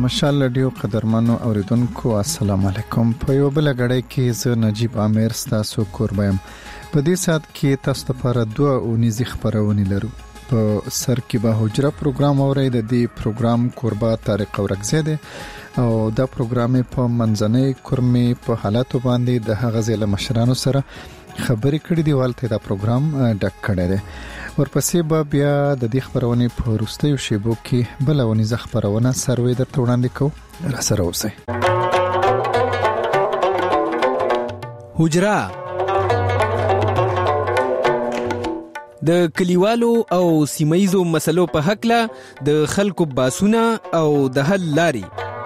مشال رادیو قدرمنو اوریدونکو السلام علیکم. په یو بل غړی کې زه نجیب عامر ستاسو کوربم. په دې سات کې تاسو لپاره دوه اونیزي خبرونه لرو. په سر کې به حجره پروګرام اورئ. د دې پروګرام کوربه طارق اورکزی دی او دا پروګرام په منځنۍ کورمې په حالاتو باندې د هغه ځله مشرانو سره خبرې کړې دی. والته دا پروګرام ډک کړی دی. ورپسې به بیا د دې خبرونه په وروستیو شیبو کې بلونی ز خبرونه سروي درته وړاندې کوو. را سره اوسئ. حجره د کلیوالو او سیمایزو مسلو په حق له د خلکو باسونه او د حل لاري.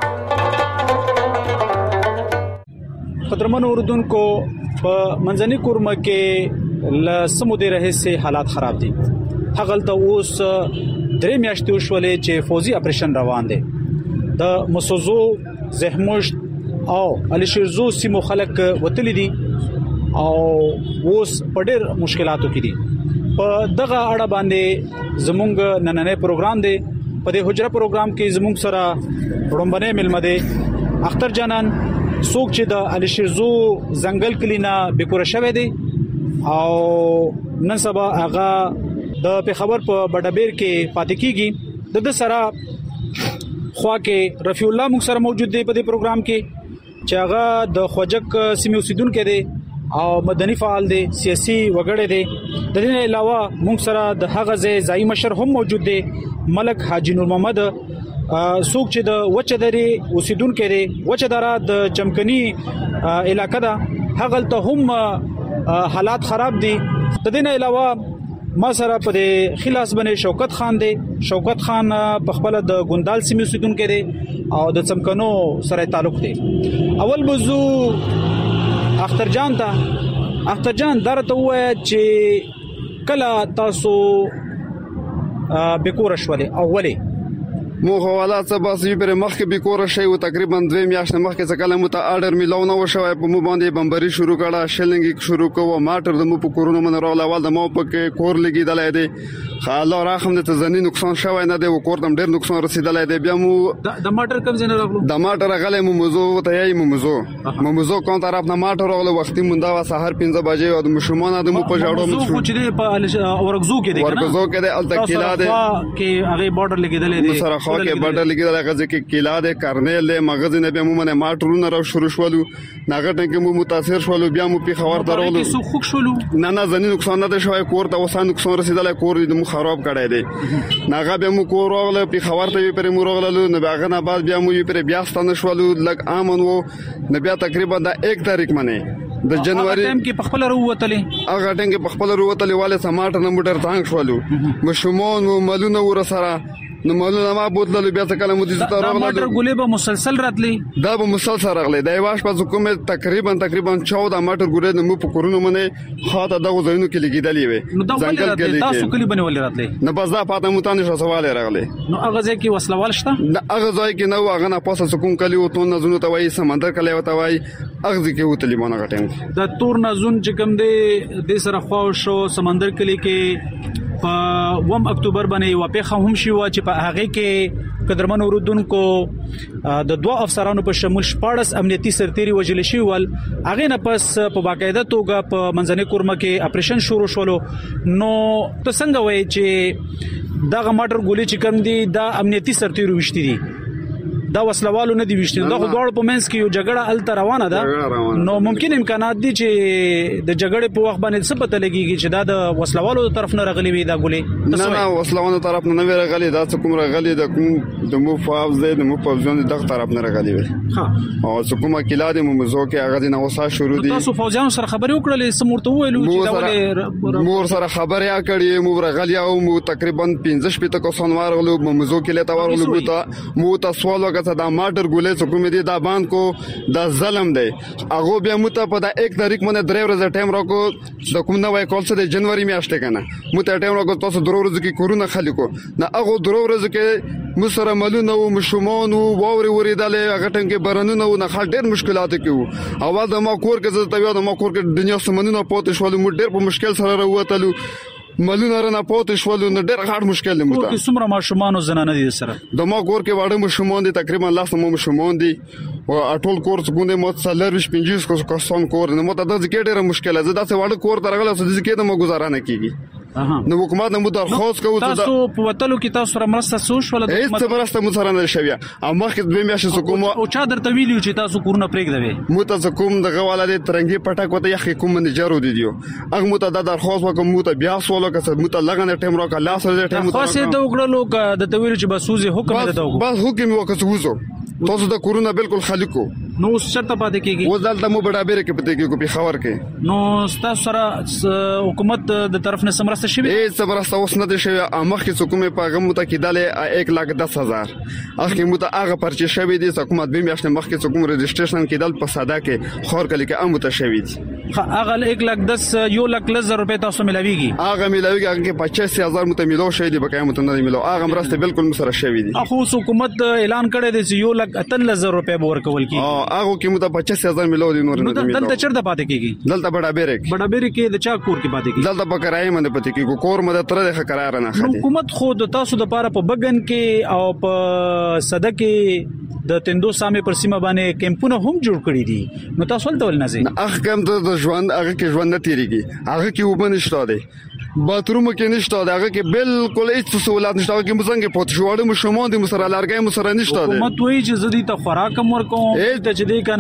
قدرمن اوردونکو په منځنۍ کورمه کې لسمو د رهسه حالات خراب دي. هغلته اوس درې میاشتې وشولې چې فوزي اپریشن روان دي. د مسوزو زهموش او الشیرزو سیمو خلک وتلی دي او اوس په ډېر مشکلاتو کې دي. په دغه اړه باندې زموږ نننې پروګرام دی. په دې حجره پروګرام کې زموږ سره وړاندې ملمه دي اختر جانان څوک چې د الشیرزو ځنګل کلینا بکوره شوی دی او نن سبا هغه د پیښور په بډابیر کې پاتې کیږي. د سره خوا کې رفیع الله موږ سره موجود دی په دې پروګرام کې چې هغه د خوجک سیمې اوسیدونکو دی او مدني فعال دی، سیاسي وګړی دی. د دې نه علاوه موږ سره د هغه ځای مشر هم موجود دی ملک حاجی نور محمد څوک چې د وچدري اوسیدونکو دی. وچدره د چمکني علاقې ده. هغه ته هم حالات خراب دي. د دې نه علاوه ما سره په خلاص باندې شوکت خان دی. شوکت خان په خپل د ګوندال سیمې اوسیدونکو دی او د چمکنو سره تعلق دی. اول بوزو اختر جان ته. اختر جان درته وای چې کله تاسو بکور شولې اوله مو حوالات څه باسي پر مخ کې بکور شي او تقریبا 2 میاشتې مخکې څه کله مو ته آرډر میلاو نو شوی په مو باندې بمبري شروع کړه. شلنګ شروع کوو ماټر د مو په کورونو من راول اول د مو په کې کور لګیدلای دی. خاله راخم د تزنی نقصان شوی نه دی او کور تم ډیر نقصان رسیدلای دی. بیا مو د ماټر کم زنه راغلو. د ماټر غلې مو موضوع ته یې مو موضوع کوم طرف نه ماټر راغله وختي مونږه وا سحر 15 بجې او د مشمانه د مو په جاړو مو خو چې په اورګزو کې دی کنه اورګزو کې دی التکیلا دی کې هغه بارډر لګیدلې دی. سره خو کې بارډر لګیدل هغه ځکه کیلا دی کارنل دی مغزنه به مو منه ماټرونه را شروع شولو ناګه ټنګ مو متاثر شولو. بیا مو په خبر درولو کې سو شولو نه ځنی نقصان نه شوی کور ته وسان نقصان رسیدلای کور دې مو خراب کړی دی. ناګه به مو کور راغله په خبر ته پر مو راغله نو هغه نه بعد بیا مو پر بیا ستنه شولو لګ امن وو نه بیا تقریبا د 1 تاریخ منه د جنوري ټیم کې په خپل وروتلې هغه ټیم کې په خپل وروتلې والے سماټ نه موټر تانګ شولو مشمون ملونه ور سره نو مولونه ما بوتللو. بیا څه کله مو دې ته راغله ماټر ګولې به مسلسل راتلی. دا به مسلسل راغلی. د واش په حکومت تقریبا 14 ماټر ګولې نو په کورونو منه خاطه دغه ځایونو کې لګیدلې وي. ځنګل کې تاسو کلی بنولې راتلی نه بس دا پاته متانه شو سوال راغلی. نو هغه ځای کې وسلوال شته. هغه ځای کې نو هغه نه پاسه سکون کلی او تو نزونه ته وای سمندر کلی وته وای هغه ځکه وتلی مونږه ټیم د تور نزون چې کوم دی د سره خو شو سمندر کلی کې په 1 اکتوبر باندې واپخه هم شي وا چې په هغه کې قدرمن اوردونکو د دوه افسرانو په شمول 14 امنیتي سرتيري وجل شي ول. هغه نه پس په باقاعده توګه په منځنۍ کورمه کې اپریشن شروع شولو. نو ته څنګه وای چې دا ماټر ګولې چې کوم دي دا امنیتي سرتيري وشتي دي دا وسلوالو نه دی وشتي. دا خو دوړ په منځ کې یو جګړه ال روانه ده. نو ممکن امکانات دي چې د جګړې په وخت باندې څه پته لګيږي چې دا د وسلوالو طرف نه راغلي وي دا ګولې. نه وسلوالو طرف نه راغلي. دا څه کوم راغلي د کوم د مو فاوز د مو پوزیون دغه طرف نه راغلي وي. ها او څه کومه کلا د مو مزو کې هغه نه وسا شروع دي. تاسو فوجانو سره خبرې وکړلې سمورته ویلو چې دا ولې مور سره خبرې کړې مو راغلي او مو تقریبا 15 پته کو سنوار غلو مزو کې لته ورغلو مو تاسو ولګه دا ماټر ګولې څه کوم دي دا باند کو دا ظلم دی. هغه بیا مته په دا 1 تاریخ باندې 3 ورځې ټایم راکو د کوم نوې کال څه د جنوري میاشتې کنه مته ټایم راکو تاسو 3 ورځې کې کورونه خلکو نه هغه 3 ورځې کې مسره ملونه او مشمون او ووري وریدلې هغه ټنګ کې برنونه او نه خل ډېر مشکلات کې اول د ما کور کې زته یو د ما کور کې دنیا سمنونه پوت شول مو ډېر په مشکل سره راوتلو ملونه رانه پوت شول نو ډېر غاړ مشکل دی موږ کې څومره ماشومان او زنانه دي سره د ما کور کې واړه ماشومان دي تقریبا 10 ماشومان دي او ټول کور څنګه مو سالر 25 کسان کور نه مو ته د ځکه ډېر مشکل ده دا څه واړه کور درغله څه ځکه ته مو گزاره نه کیږي نو حکومت نه مو درخواست کوو تاسو په وتلو کې تاسو سره مرسته سوشل د حکومت مرسته مو سره نه شوی او مخکې دوی میاشتې حکومت او چا درته ویلو چې تاسو کورونه پرېږدوي مو ته کوم دغه والا د ترنګي پټک وته یخ کوم منیجر ودی دیو هغه مو ته د درخواست وکم مو ته بیا سوالو که مو ته لغنه ټیم راکا لاس له ټیم خاصه د وګړو د تویل چې بسوزي حکم ده دوغ بس حکم وکړو وزو تاسو د کورونا بالکل خالقو نو شرط پاتې کیږي و دلته مو بډابره کې پته کې کو په خبر کې نو تاسو سره حکومت د طرف نه سمرسته شوی هیڅ سمرسته اوس نه دي شوی امخ کې حکومت په غو متکیداله 1,10,000 اخر مو ته هغه پرچې شوی دي حکومت به میاشتې مخ کې حکومت رجسټریشن کېدل په ساده کې خور کلی کې امو ته شوی دي هغه 1,10,000 روپے تاسو ملويږي هغه ملويږي هغه کې 85,000 متملو شوی دي بقای متنه ملو هغه مرسته بالکل مسره شوی دي اخو حکومت اعلان کړی دی چې 1,13,000 روپے ورکول کی هغه کې مو ته 85,000 ملو دي نور نه ملو دلته چرته پاتې کیږي دلته بډابره کې د چا کور کې پاتې کیږي دلته په کرای باندې پاتې کیږي کور مده تر د قرار نه خدي حکومت خود تاسو د پاره په بغن کې او په صده کې د تندو سامي پر سیمه باندې کیمپونه هم جوړ کړی دي نو تاسو ولته ولنځي اخ کوم د ژوند هغه کې ژوند نه تیریږي هغه کې وبنشته دي باتروم کې نشته هغه کې بالکل هیڅ سہولت نشته هغه کې مزنګ پوت شوړم شومان دي مسره لارګي مسره نشته دي حکومت وایي چې زدي ته خوراک ورکوم ته چې دی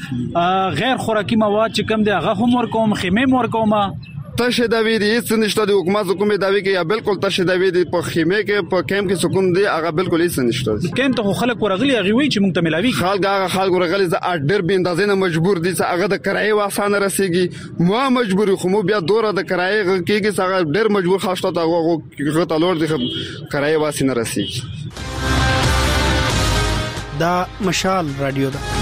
کنه غیر خوراکي مواد چې کم دي هغه هم ورکوم خیمه ورکوم تشه داوی دي هیڅ نشته د حکومت حکومت داوی کې یا بالکل تشه داوی دي په خیمه کې په کیمپ کې سکون دي هغه بالکل هیڅ نشته کیمپ ته خلک ورغلي هغه وی چې مونږ ته ملاوي خلک ورغلي ز اډر به اندازې نه مجبور دي چې هغه د کرایه واسانه رسیږي مو مجبور خو مو بیا دوره د کرایه کېږي هغه ډېر مجبور خاصه ته هغه تلور دي کرایه واسینه رسیږي دا مشال رادیو دا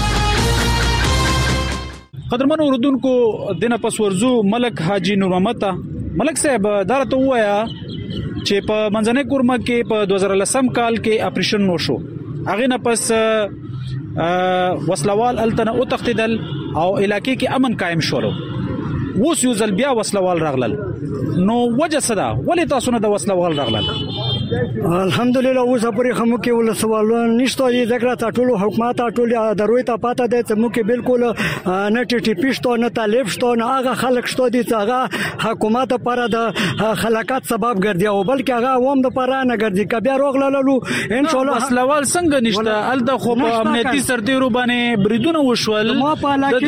قدرمن اوردونکو دنه پس ورزو ملک حاجی نور محمد ملک صاحب دارته وایا چې په منځنۍ کورما کې په 2010 کال کې اپریشن نو شو هغه نه پس وسلوال التنه او تختیدل او علاقې کې امن قائم شول ووس یو ځل بیا وسلوال راغلل نو وجه صدا ولې تاسو نه د وسلوال راغلل الحمدلله اوس پرې خمو کې ول سوالونه نشته دي ذکر ته ټول حکومت ټول دروي ته پاته دي چې مو کې بالکل نه ټي پی شته نه طالب شته نه هغه خلک شته دي چې هغه حکومت پر د خلقات سبب ګرځي او بلکې هغه عوام د پر نه ګرځي کبه روغللو ان شاء الله وسلوال څنګه نشته ال د خو په امنیتي سرتیرو باندې بریدونه وشول د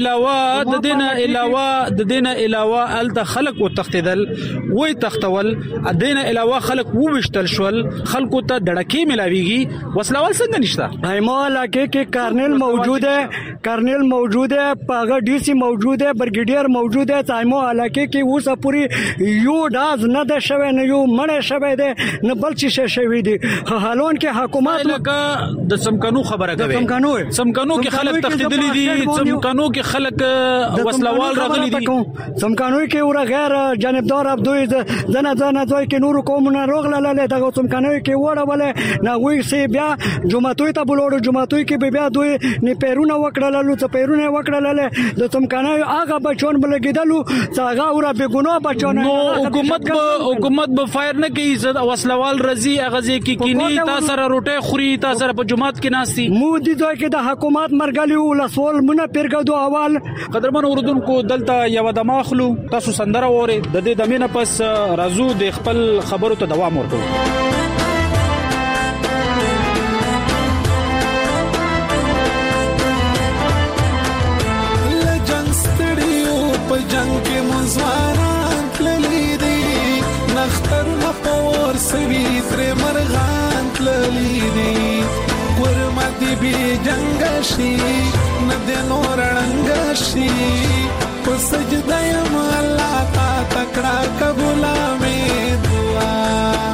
دینه علاوه ال د خلق او تختیدل وې تختول د دینه علاوه خلق وښ شول خلکو ته دړکی ملاويږي وسلوال څنګه نشته ایمو علاقې کې کارنل موجود ہے پاغه ډي سي موجود ہے برګیډیر موجود ہے ایمو علاقې کې اوسه پوری یو داز نه ده شوی نه یو مړ شوی ده نه بل څه شوی دي حالون کې حکومت لکه د سمکانو خبره کوي سمکانو کې خلک تختیدلی دي سمکانو کې خلک وسلوال راغلي دي سمکانو کې ور غیر جانبدار عبدوی زنه دوی کې نور کومونه روغله دغه څمکنه کې وړول نه وې سي بیا جمعتوي ته بلوړو جمعتوي کې بیا دوی نه پیرونه وکړل څه پیرونه وکړل د څمکنه هغه بچون بلګیدلو څنګه اورا به ګناه بچون حکومت به فایر نه کوي زد وسلوال رضی اغازي کې کینی تاسو سره روټه خوري تاسو سره په جمعات کې ناشتي مودي دوی کې د حکومت مرګلی ولسول مونږ پیرګدو اول قدرمن اوردونکو دلته یو دماخلو تاسو سندره وره د دې دمینه پس رازو د خپل خبرو ته دوام ورکړو جنگ کې مزواران تللی دي نختر مپور سوي تر مرغان تللی دي ورمدي بي جنگ شي ند نور رنگ شي په سجده يم الله تا تکړه قبول مې دعا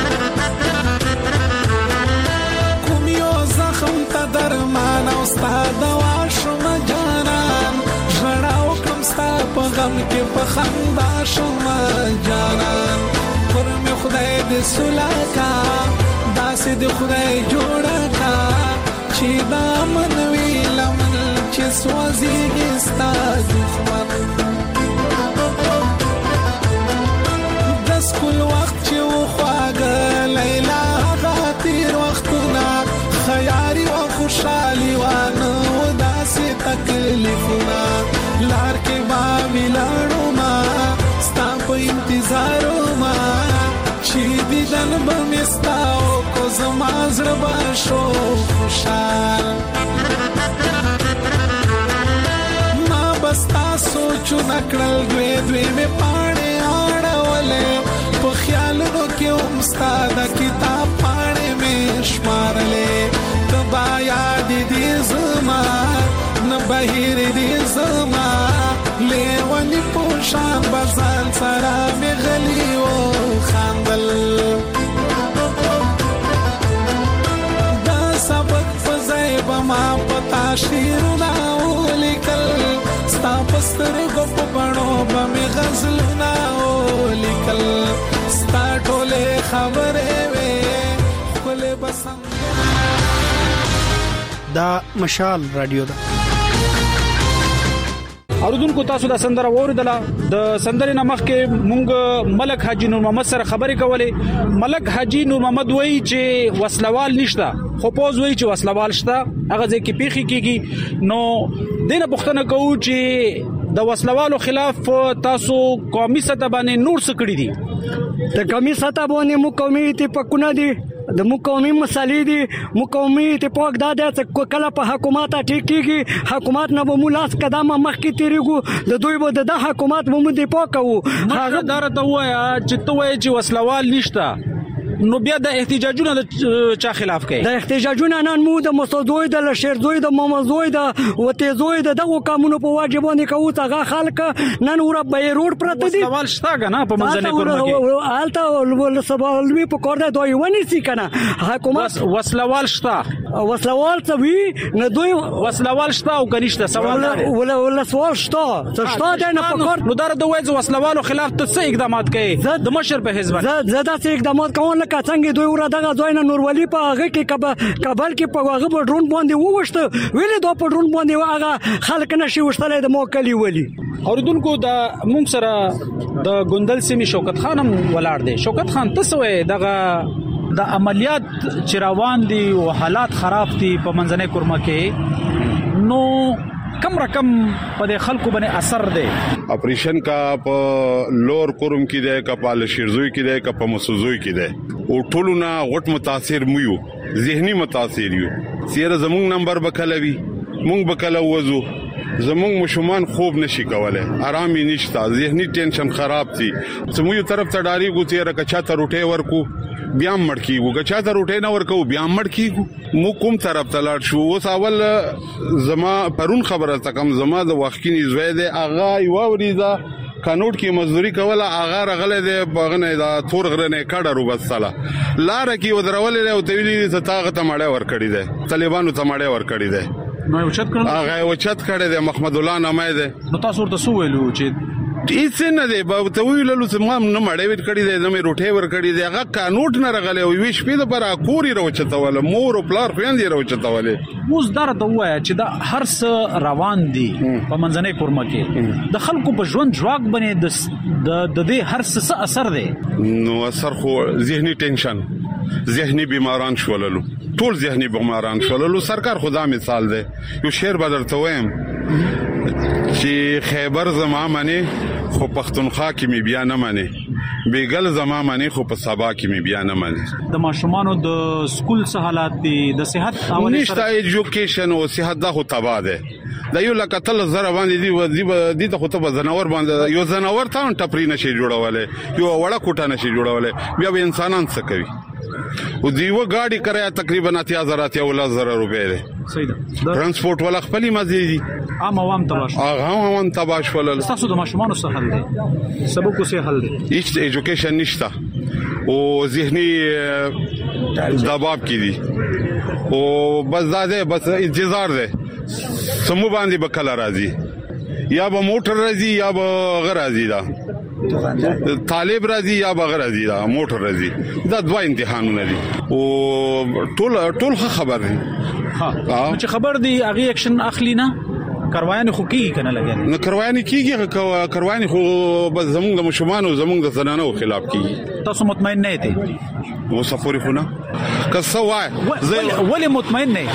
کوم یو زخم ته درمان او استاد واشم جانان ژړاو ستا په غم کې په خندا شوم جانان پر مې خدای دې سلاکا داسې دې خدای جوړه کا چې دا منوي لمن چې سوځيږي ستا دښمن د تکلیفونه لار کې با ویلاړو ما ستا په انتظار ما چې دیدن به مستاو کو زما زړه به شو خوشحال ما بستا سوچو نکړل دوی مې پاڼې اړولې په خیالونو کې هم ستا د کتاب پاڼې مې شمارلې تبا یاد دې زما نه بهیر دې زما لیونی پوشان بزال سره مې غلی و خاندل دا سبق فزای بما پتا شیرنا ولیکل ستا پسترګو په بڼو به مې غزلنا ولیکل ستا ټولې خبرې وې خپلې بسنګ دا مشال رادیو ده اوردونکو تاسو د سندره اوریدله د سندرې نمخ کې مونږ ملک حاجی نور محمد سره خبرې کولې ملک حاجی نور محمد وایي چې وسلوال نشته خو پوز وایي چې وسلوال شته هغه ځکه پیخي کیږي نو دینه پښتنه کوو چې د وسلوالو خلاف تاسو قومي سطح باندې نور څه کړی دي د قومي سطح باندې مو قومي اتفاقونه دي د مقاومي مسالې دي مقاومي اتفاق دا د کله په حکومت ټیکيږي حکومت نه به مولاس قدمه مخکې تیریږي د دوی به د حکومت مو دفاع کوو هغه درته وایا چې ته وایې چې وسلوال نشته نو بیا د احتجاجونو د چا خلاف کوي د احتجاجونو نن مو د مسعودوی د لشرزوی د محمدزوی د وتهزوی دغه قانونو په واجبونه کوو هغه خلک نن ور به روډ پرته دي سوال شته کنه په منځنه کورمه کې حالته ول سوالوي په کور د دوی ونی سي کنه حکومت وسلوال شته وسلوال څه وی نه دوی وسلوال شته او کنيشته سوال ولا سوال شته څه د نه په کور نو درته وایي وسلوالو خلاف ته څه اقدامات کوي د مشر په حزب زدا څه اقدامات کوي څنګه دوی ور دغه ځای نه نورولي په هغه کې کابل کې په هغه ډرون باندې ووشته ویلې دا په ډرون باندې هغه خلک نشي وشتلې د موکلی ولی اوردونکو دا مونږ سره د ګوندل سیمې شوکت خانم ولاړ دی شوکت خان تاسو دغه د عملیات چروان دي او حالات خراب دي په منځنه کورمه کې نو کم رقم په خلکو باندې اثر دی اپریشن کا په لور کورم کې دی کا په شیرزوی کې دی کا په مسوزوی کې دی او ټولونه غټ متاثر مو ذهني متاثر یو سیره زموږ نمبر بکلوي مونږ بکلو وځو زموږ مشومان خوب نشي کولای آرامي نشته ذهني ټینشن خراب دي سمو یو طرف ته ډاری ګوتې رکچا ته روټه ورکو بیا مړ کیږي کچا ته روټه نه ورکو بیا مړ کیږي مو کوم طرف ته لاړ شو اوس اول زما پرون خبره تکم زما د وختینی زوی دی اغا یو وریزه قانون کې مزدوري کوله اغا رغله دی بغنه دا تور غرنه کډه رو بساله لار کې ودرولې او تویلې ستاغه ته مړې ور کړې ده طالبانو ته مړې ور کړې ده نو اوچت کړل اغا اوچت کړې ده محمد الله نامه ده نو تاسو ورته سو ویلو چې هیڅ نه دی به ته ویلو چې ما نه مړې ور کړې ده زمې روټه ور کړې ده هغه قانون نه رغله وي شپې د پر اکوري روچتاوله مور او پلار خويندې روچتاوله موږ درته وایا چې دا هر څه روان دي په منځنه کورمه کې د خلکو په ژوند جواک باندې د دې هر څه اثر دی نو اثر خو ذهني ټینشن ذهني بیماران شوللو ټول ذهني بیماران شوللو سرکار خدا مثال دی یو شعر بدرته وایم چې خیبر زما منی خو پښتونخوا کې می بیا نه منی بیګل زما منی خو په سبا کې می بیا نه منی د ماشومانو د سکول څه حالات دي د صحت حواله نشته ایجوکیشن او صحت دا خو تباہ ده دا یو لکه تل زره باندې دی ته خو ته زناور باندې یو زناور ته ټپری نشي جوړولې یو وړه کوټه نشي جوړولې بیا به انسانان څه کوي او دیو گاڑی کرایه تقریبا 8000 روپے ده صحیح ده ترانسپورت ولا خپل مزيدي عام عوام تباش ولل تاسو د ماشومانو څه حل دی سبقو څه حل دی هیڅ ایجوکیشن نشته او ذهني دباب کې دي او بس زاده بس انتظار ده سمو باندې بکلا راځي یا به موټر راځي یا به غیر راځي دا طالب راځي یا به غیر راځي دا موټر راځي دا دوه امتحانونه دي او ټول خبر دي ها چې خبر دي هغه اکشن اخلي نه کاروان خو کیږي کنه لګي نو کاروان کیږي کاروان خو زمونږ د مشمانو زمونږ د زنانو خلاف کیږي تاسو مطمئن نه دي مسافر خو نه کسوای ولی مطمئن نه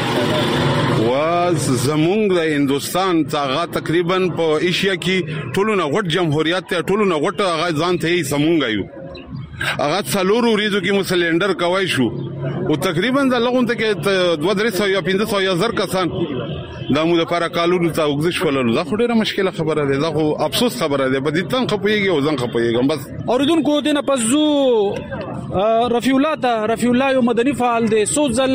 زمونږ د هندستان څنګه تقریبا په ایشیا کې ټولونه غټ جمهوریت ته ټولونه غټ هغه ځان ته یې سمونګ یو هغه څلورو ریزو کې مسلندر کوي شو او تقریبا د لغون ته کې 2-300 یا 500,000 کسان دا مو د لپاره کالونو ته وګزش ولول دا خو ډیره مشکله خبره ده دا خو افسوس خبره ده بدی تن خپويږي او ځن خپويږم بس اوریدونکو دینه پزو رفیع الله یو مدني فعال دی سوزل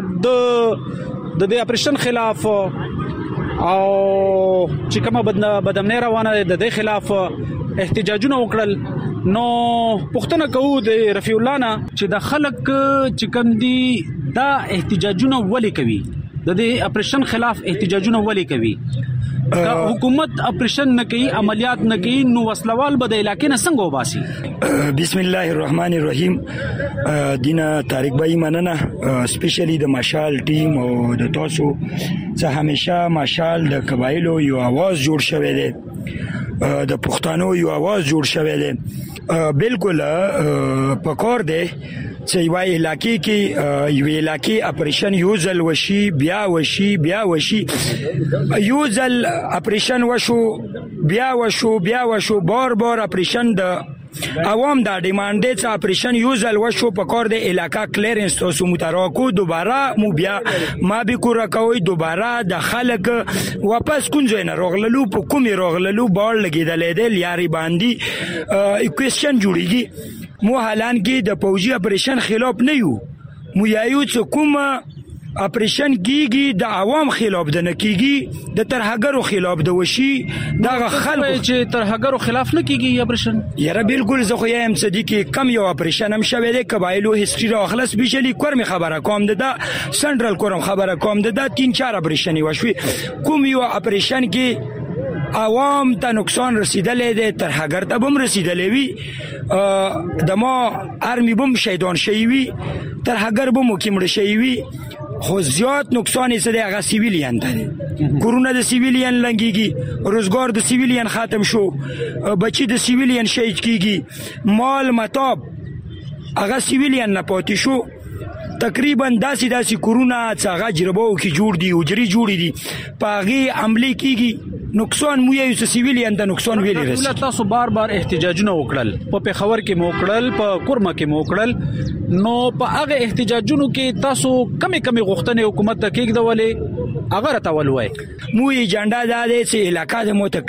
د اپریشن خلاف او چې کومه بدامنۍ روانه ده د خلاف احتجاجونه وکړل نو پښتنه کوو د رفیع الله نه چې د خلک چې کوم دي دا احتجاجونه ولې کوي د دې اپریشن خلاف احتجاجونه ولې کوي حکومت اپریشن نه کوي عملیات نه کوي نو وسلوال به د علاقې نه څنګه وباسي بسم الله الرحمن الرحیم دینه طارق بھائی مننه سپیشلی د ماشال ټیم او د تاسو څخه همیشه ماشال د قبایلو یو आवाज جوړ شوی دی د پښتنو یو आवाज جوړ شوی دی بالکل پکور دی چې یو علاقې کې یو علاقې اپریشن یوزل وشي بیا وشي یوزل اپریشن وشو بیا وشو بار اپریشن د عوام دا ډیماند دي چې اپریشن یوزل وشو په کور د علاقې کلیرنس تاسو متراکو دوباره مو بیا ما به کور کوي دوباره د خلک واپس کونځ نه روغللو په کومي روغللو بال لګیدل دي یاري باندې کوېسچن جوړیږي مو حالان کې د پوجي اپریشن خلاف نه یو مو یایو چې کومه اپریشن کیږي د عوام خلاف د نکیږي د ترهګرو خلاف د وشي دا خلک چې ترهګرو خلاف نه کیږي اپریشن یاره بالکل زه خو یم صدیقي کم یو اپریشن هم شوی دی قبایلو هیستوري را خلاص بشلی کورم خبره کوم ده سنټرل کورم خبره کوم ده 3-4 اپریشن وشوي کوم یو اپریشن کې عوام ته نقصان رسیدلې ده ترهګر ته بم رسیدلې وي د ما ارمی بم شهیدان شوی وي ترهګر بم کیمړ شوی وي خو زیات نقصان یې سره هغه سیویلیان ته کورونا د سیویلیان لنګيږي روزګار د سیویلیان ختم شو بچی د سیویلیان شهید کیږي مال متاب هغه سیویلیان نه پاتې شو تقریبا داسي کورونا څنګه جربو کې جوړ دي وجري جوړ دي پاغي عملی کیږي نقصان مو یو سیویلیان د نقصان ویلي رسي تاسو بار احتجاجونه وکړل په پیښور کې موکړل په کورما کې موکړل نو په هغه احتجاجونو کې تاسو کمی غوښتنې حکومت ته کېږدولې هغه راته وای مو ایجنډا دا دی چې علاقې د مو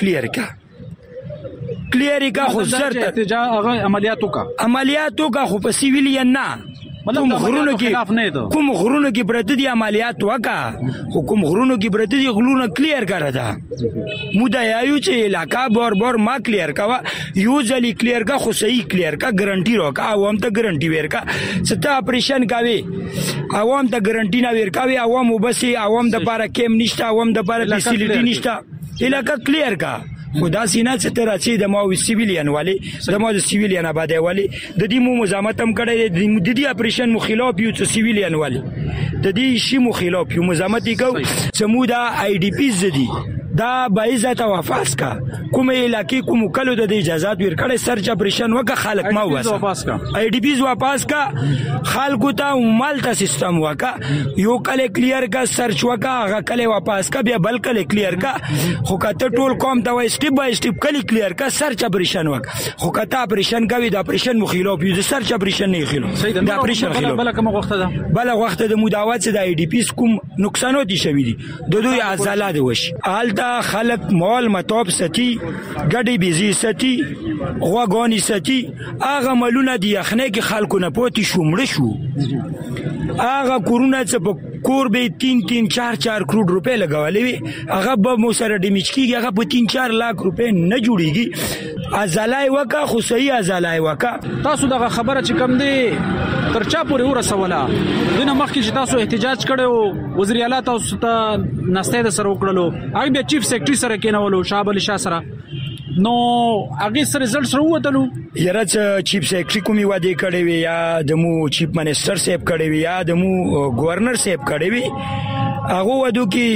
کلیر کا خو زر احتجاج هغه عملیاتو کا خو په سیویلیان نه کوم غرونو کې برته دي عملیات وکا حکومت غرونو کې برته دي غلونه کلیر کړه دا مودا یایو چې علاقہ بار ما کلیر کا یو ځلی کلیر کا خو صحیح کلیر کا ګارانټي روکا عوام ته ګارانټي ورکا ستا اپریشن کوي عوام ته ګارانټي نه ورکاوي عوام وبسي عوام د لپاره کېم نشته عوام د لپاره فیسیلیټي نشته علاقہ کلیر کا خدا سینا چې تر اچي د مو سیویلیان والی د مو سیویلیان آبادی والی د دې مو مزاحمت هم کړی د دې اپریشن مخالف یو څه سیویلیان والی د دې شی مخالف یو مزاحمت کو سمودا آی ډی پی زدي دا بایزه وفاس کا کوم علاقې کوم کلو د اجازهات ورکړې سرچ اپریشن وکړه خلک ما واسه آی ډی پیز واپس کا خلکو ته مال ته سیستم وکړه یو کله کلیر کا سرچ وکړه هغه کله واپس کا بیا بل کله کلیر کا خو کته ټول قوم ته وای سټیپ بای سټیپ کله کلیر کا سرچ اپریشن وکړه خو کته اپریشن کوي د اپریشن مخالف یو سرچ اپریشن نه خلاف د اپریشن خلاف بل کوم وخت د مداوات د آی ډی پیز کوم نقصانات شوي دي د دوی ازاله وش حالت خلق مال مطاب ستی ګډي بيزي ستی غواګانی ستی هغه ملونه دی یخنه کې خلکو نه پوتې شومړ شو هغه کورونا څخه په کور به 3-4 کروڑ روپے لګولې وي هغه به مو سره ډیمیج کیږي هغه په 3-4 लाख روپے نه جوړيږي ازلای وکا خو صحیح ازلای وکا تاسو دغه خبره چې کم دی ترچا پورې ورسوله دنه مخکې چې تاسو احتجاج کړو وزیر اعلی تاسو ته نسته د سره وکړلو هغه بیا چیف سیکریټری سره کېنولو شاه علي شاه سره نو هغه سره رزلټ سره وته یاره چیف سیکریټری کومي وعده کړې وي یا د مو چیف منسٹر صاحب کړې وي یا د مو گورنر صاحب کړې وي هغه ودو کې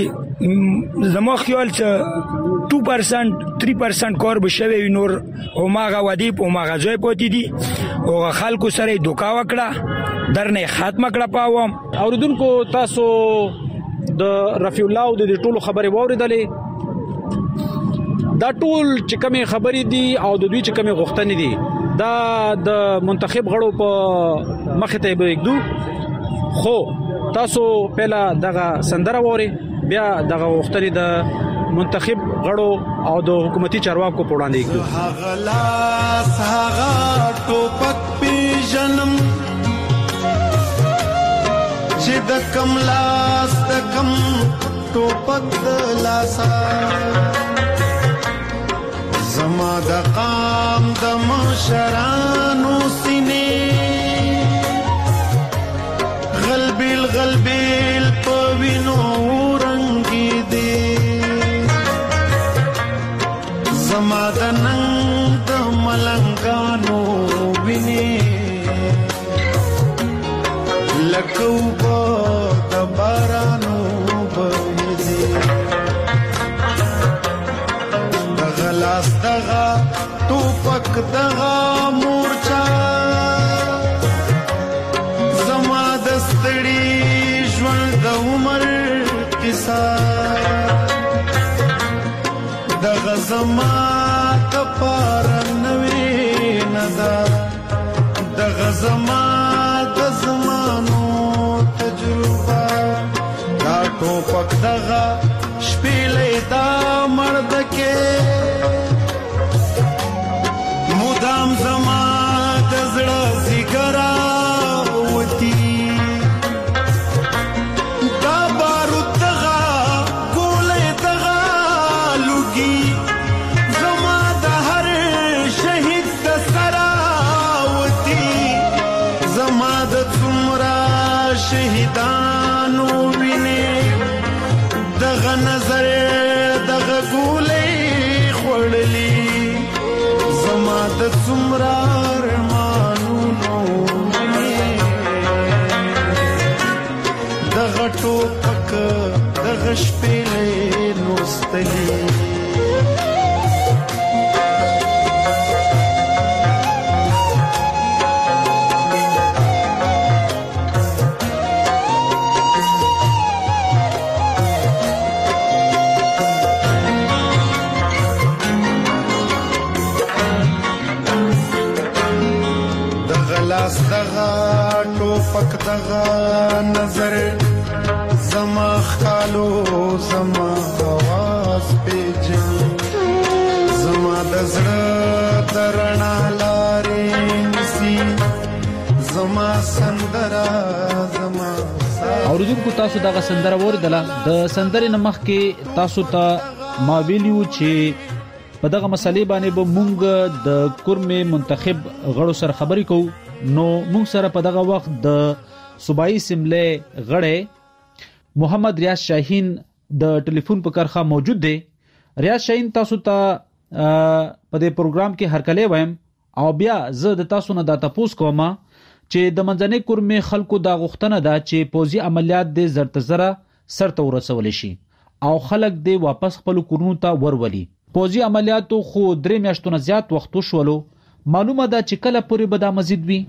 زموږ خیال چې 2% 3% کار به شوی نور او ماغه ودی په ماغه ځای پاتې دي او خلکو سره دوکا وکړه درنه ختم کړه پاوم. اوریدونکو تاسو د رفیع الله او د ټولو خبرې واوریدلې. دا ټول چې کومې خبرې دي او د دوی چې کومې غوښتنې دي دا د منتخب غړو په مخ ته به یکدو. خو تاسو پهلا دغه سندره ووري بیا دغه غوښتنې د منتخب غړو او د حکومتي چارواکو په وړاندې یکدو. هغلاس هغه ټوپک پیژنم چې د کم لاس د کم ټوپک د لاسا زما د قام د مشرانو سینې غلبیل غلبیل په وینو رنګي دي زما د ننګ د ملنګانو ویني لکو په د بارانو بهدي دغه لاس دغه ټوپک دغه مورچا زما د ستړي ژوند د عمر کیسه دغه زما کفاره نوي ندا دغه زما د زمانو تجربه دا ټوپک دغه شپېلې دا مرد کې مدام زما د زړه زیګرا وتی دا بارود دغه ګولې دغه لوګي زما د هر شهید د سرا وتی زما د څومره شهیدانو ویني دغه نظر دغه ګولې خړلې زما د څومره ارمانونو دغه ټوپک دغه شپېلې نوستلې دغه ټوپک دغه نظر زما خالو زما आवाज پیجن زما د زړه درنا لارې نسی زما سندرا زما. اوریدونکو تاسو دغه سندره وردله. د سندرې نمخ کې تاسو ته ما ویلیو چې په دغه مسلې باندې به مونږ د کورمې منتخب غړو سره خبرې کوو. نو مونږ سره په دغه وخت د صوبایي سملې غړې محمد ریاض شاهین د ټلیفون په کرخه موجود دی. ریاض شاهین تاسو ته په دې پروګرام کې هرکلی وایم او بیا زه د تاسو نه دا تاسو کوم چې د منځنۍ کورمې خلکو دا غوښتنه ده چې پوزي عملیات د زرتزره سرته ورسول شي او خلک دې واپس خپل کورونو ته ورولي. پوزي عملیاتو خو 3 میاشتو نه زیات وخت وشولو. معلومه ده چې کله پورې به دا مزید وي.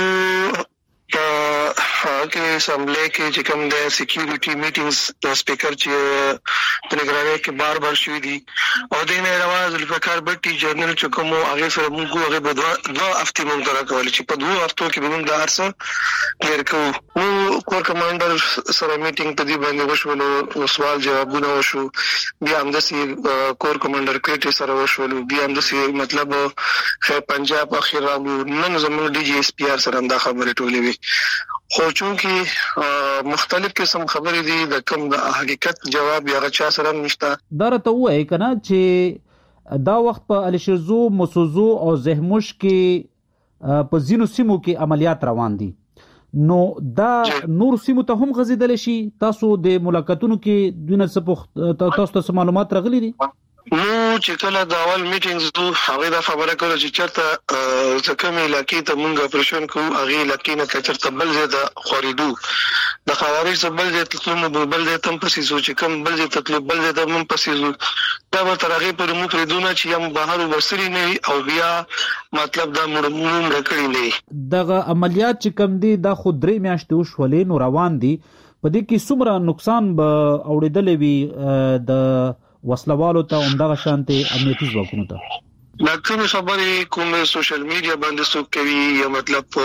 کې اسمبلی کې چې کوم د سکیورټي میټینګز د سپیکر چې د نگرانۍ کې بار شوې دي او د نه رواز الفکر بټي جنرال چې کوم هغه سره موږ هغه به دوه هفته مونږ راکول چې په 2 هفتو کې موږ د ارسه کلیر کوو. کور کمانډر سره میټینګ په دې باندې وشولو او سوال جوابونه وشو. بیا هم د کور کمانډر کېټ سره وشولو. بیا هم د مطلب خیر پنجاب اخیر راغلو. نن زموږ ډي جی اس پی آر سره دا خبرې ټولې وي. خو چونکی مختلف قسم خبرې دي د کوم د حقیقت جواب یا چا سره نشته. دا راته وایي کنه چې دا وخت په الشرزو مسوزو او زهموش کې په زینو سیمو کې عملیات روان دي. نو دا نور سیمو ته هم غزیدل شي. تاسو د ملاقاتونو کې دونه څه تاسو ته معلومات راغلي دي؟ نو چې کله د اول میټینګز هغه دا خبره کوله چې چرته ځکه علاقې ته مونږ اپریشن کوو هغه علاقې نه چرته بل ځای د خوريدو د خوارج څخه بل ځای تطلب بل ځای تم پسې سوچ کوم بل ځای تطلب بل ځای تم پسې دا به تر هغه پر مو پردونه چې هم بهر وسري نه او بیا مطلب دا مړمون رکړي نه دغه عملیات چې کم دي دا خو 3 میاشتې وشولې نو روان دي په دې کې څومره نقصان به اوریدلې وي د وسلوالو ته همدغه شانته امنیتي ځواکونو ته دا کوم خبرې کوم سوشل میډیا باندې څوک کوي یا مطلب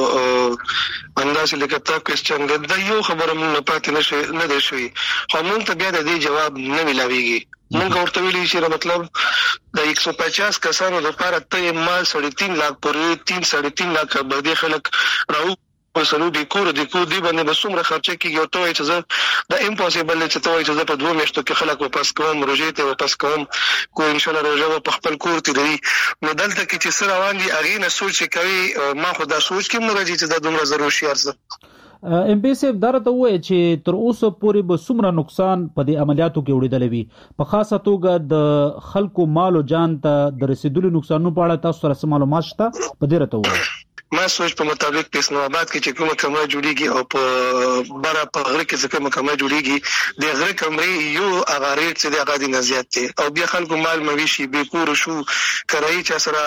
انداز لکه تاسو کوېسچن دا یو خبره مونږ پاتې نه دی شوی خو مونږ ته بیا د دې جواب نه ملاويږي مونږ ورته ویلي چې مطلب د 150 کسانو لپاره ته مال 3.5 लाख پورې 3.5 लाख باندې خلک راو وسلو د کور دی باندې به څومره خرچه کیږي او ته چې زه د امپوسیبل چې ته چې زه په 2 میاشتو کې خلک واپس کوم روزي ته واپس کوم کو ان شاء الله روزه په خپل کور ته دی نو دلته کې چې سره روان دي اغه نه سوچ کوي ما خو دا سوچ کوم نه راځي چې دا دومره ضروري شي ارزه ام بي سي درته وایي چې تر اوسه پورې به څومره نقصان په دې عملیاتو کې وړیدل وي په خاصه توګه د خلکو مال او جان ته د رسیدلو نقصانونو په اړه تاسو سره معلومات شته په دې راته وایي ما سوچ په مطابق په اسلامآباد کې چې کومه کمره جوړیږي او په بره په غره کې څه کومه کمره جوړیږي د غره کمرې یو اغاریت چې د غادي نزيات ته او بیا خلکو مال مویشي به کور شو کرای چې سره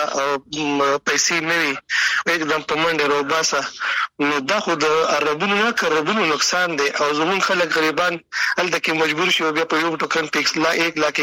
پیسې نه وي एकदम په منډه رو باسه نو دا خو د عربونو نه کربونو نقصان دی او زمون خلک غریبان هلته کې مجبور شي بیا په یو ټوکن ټیکس لا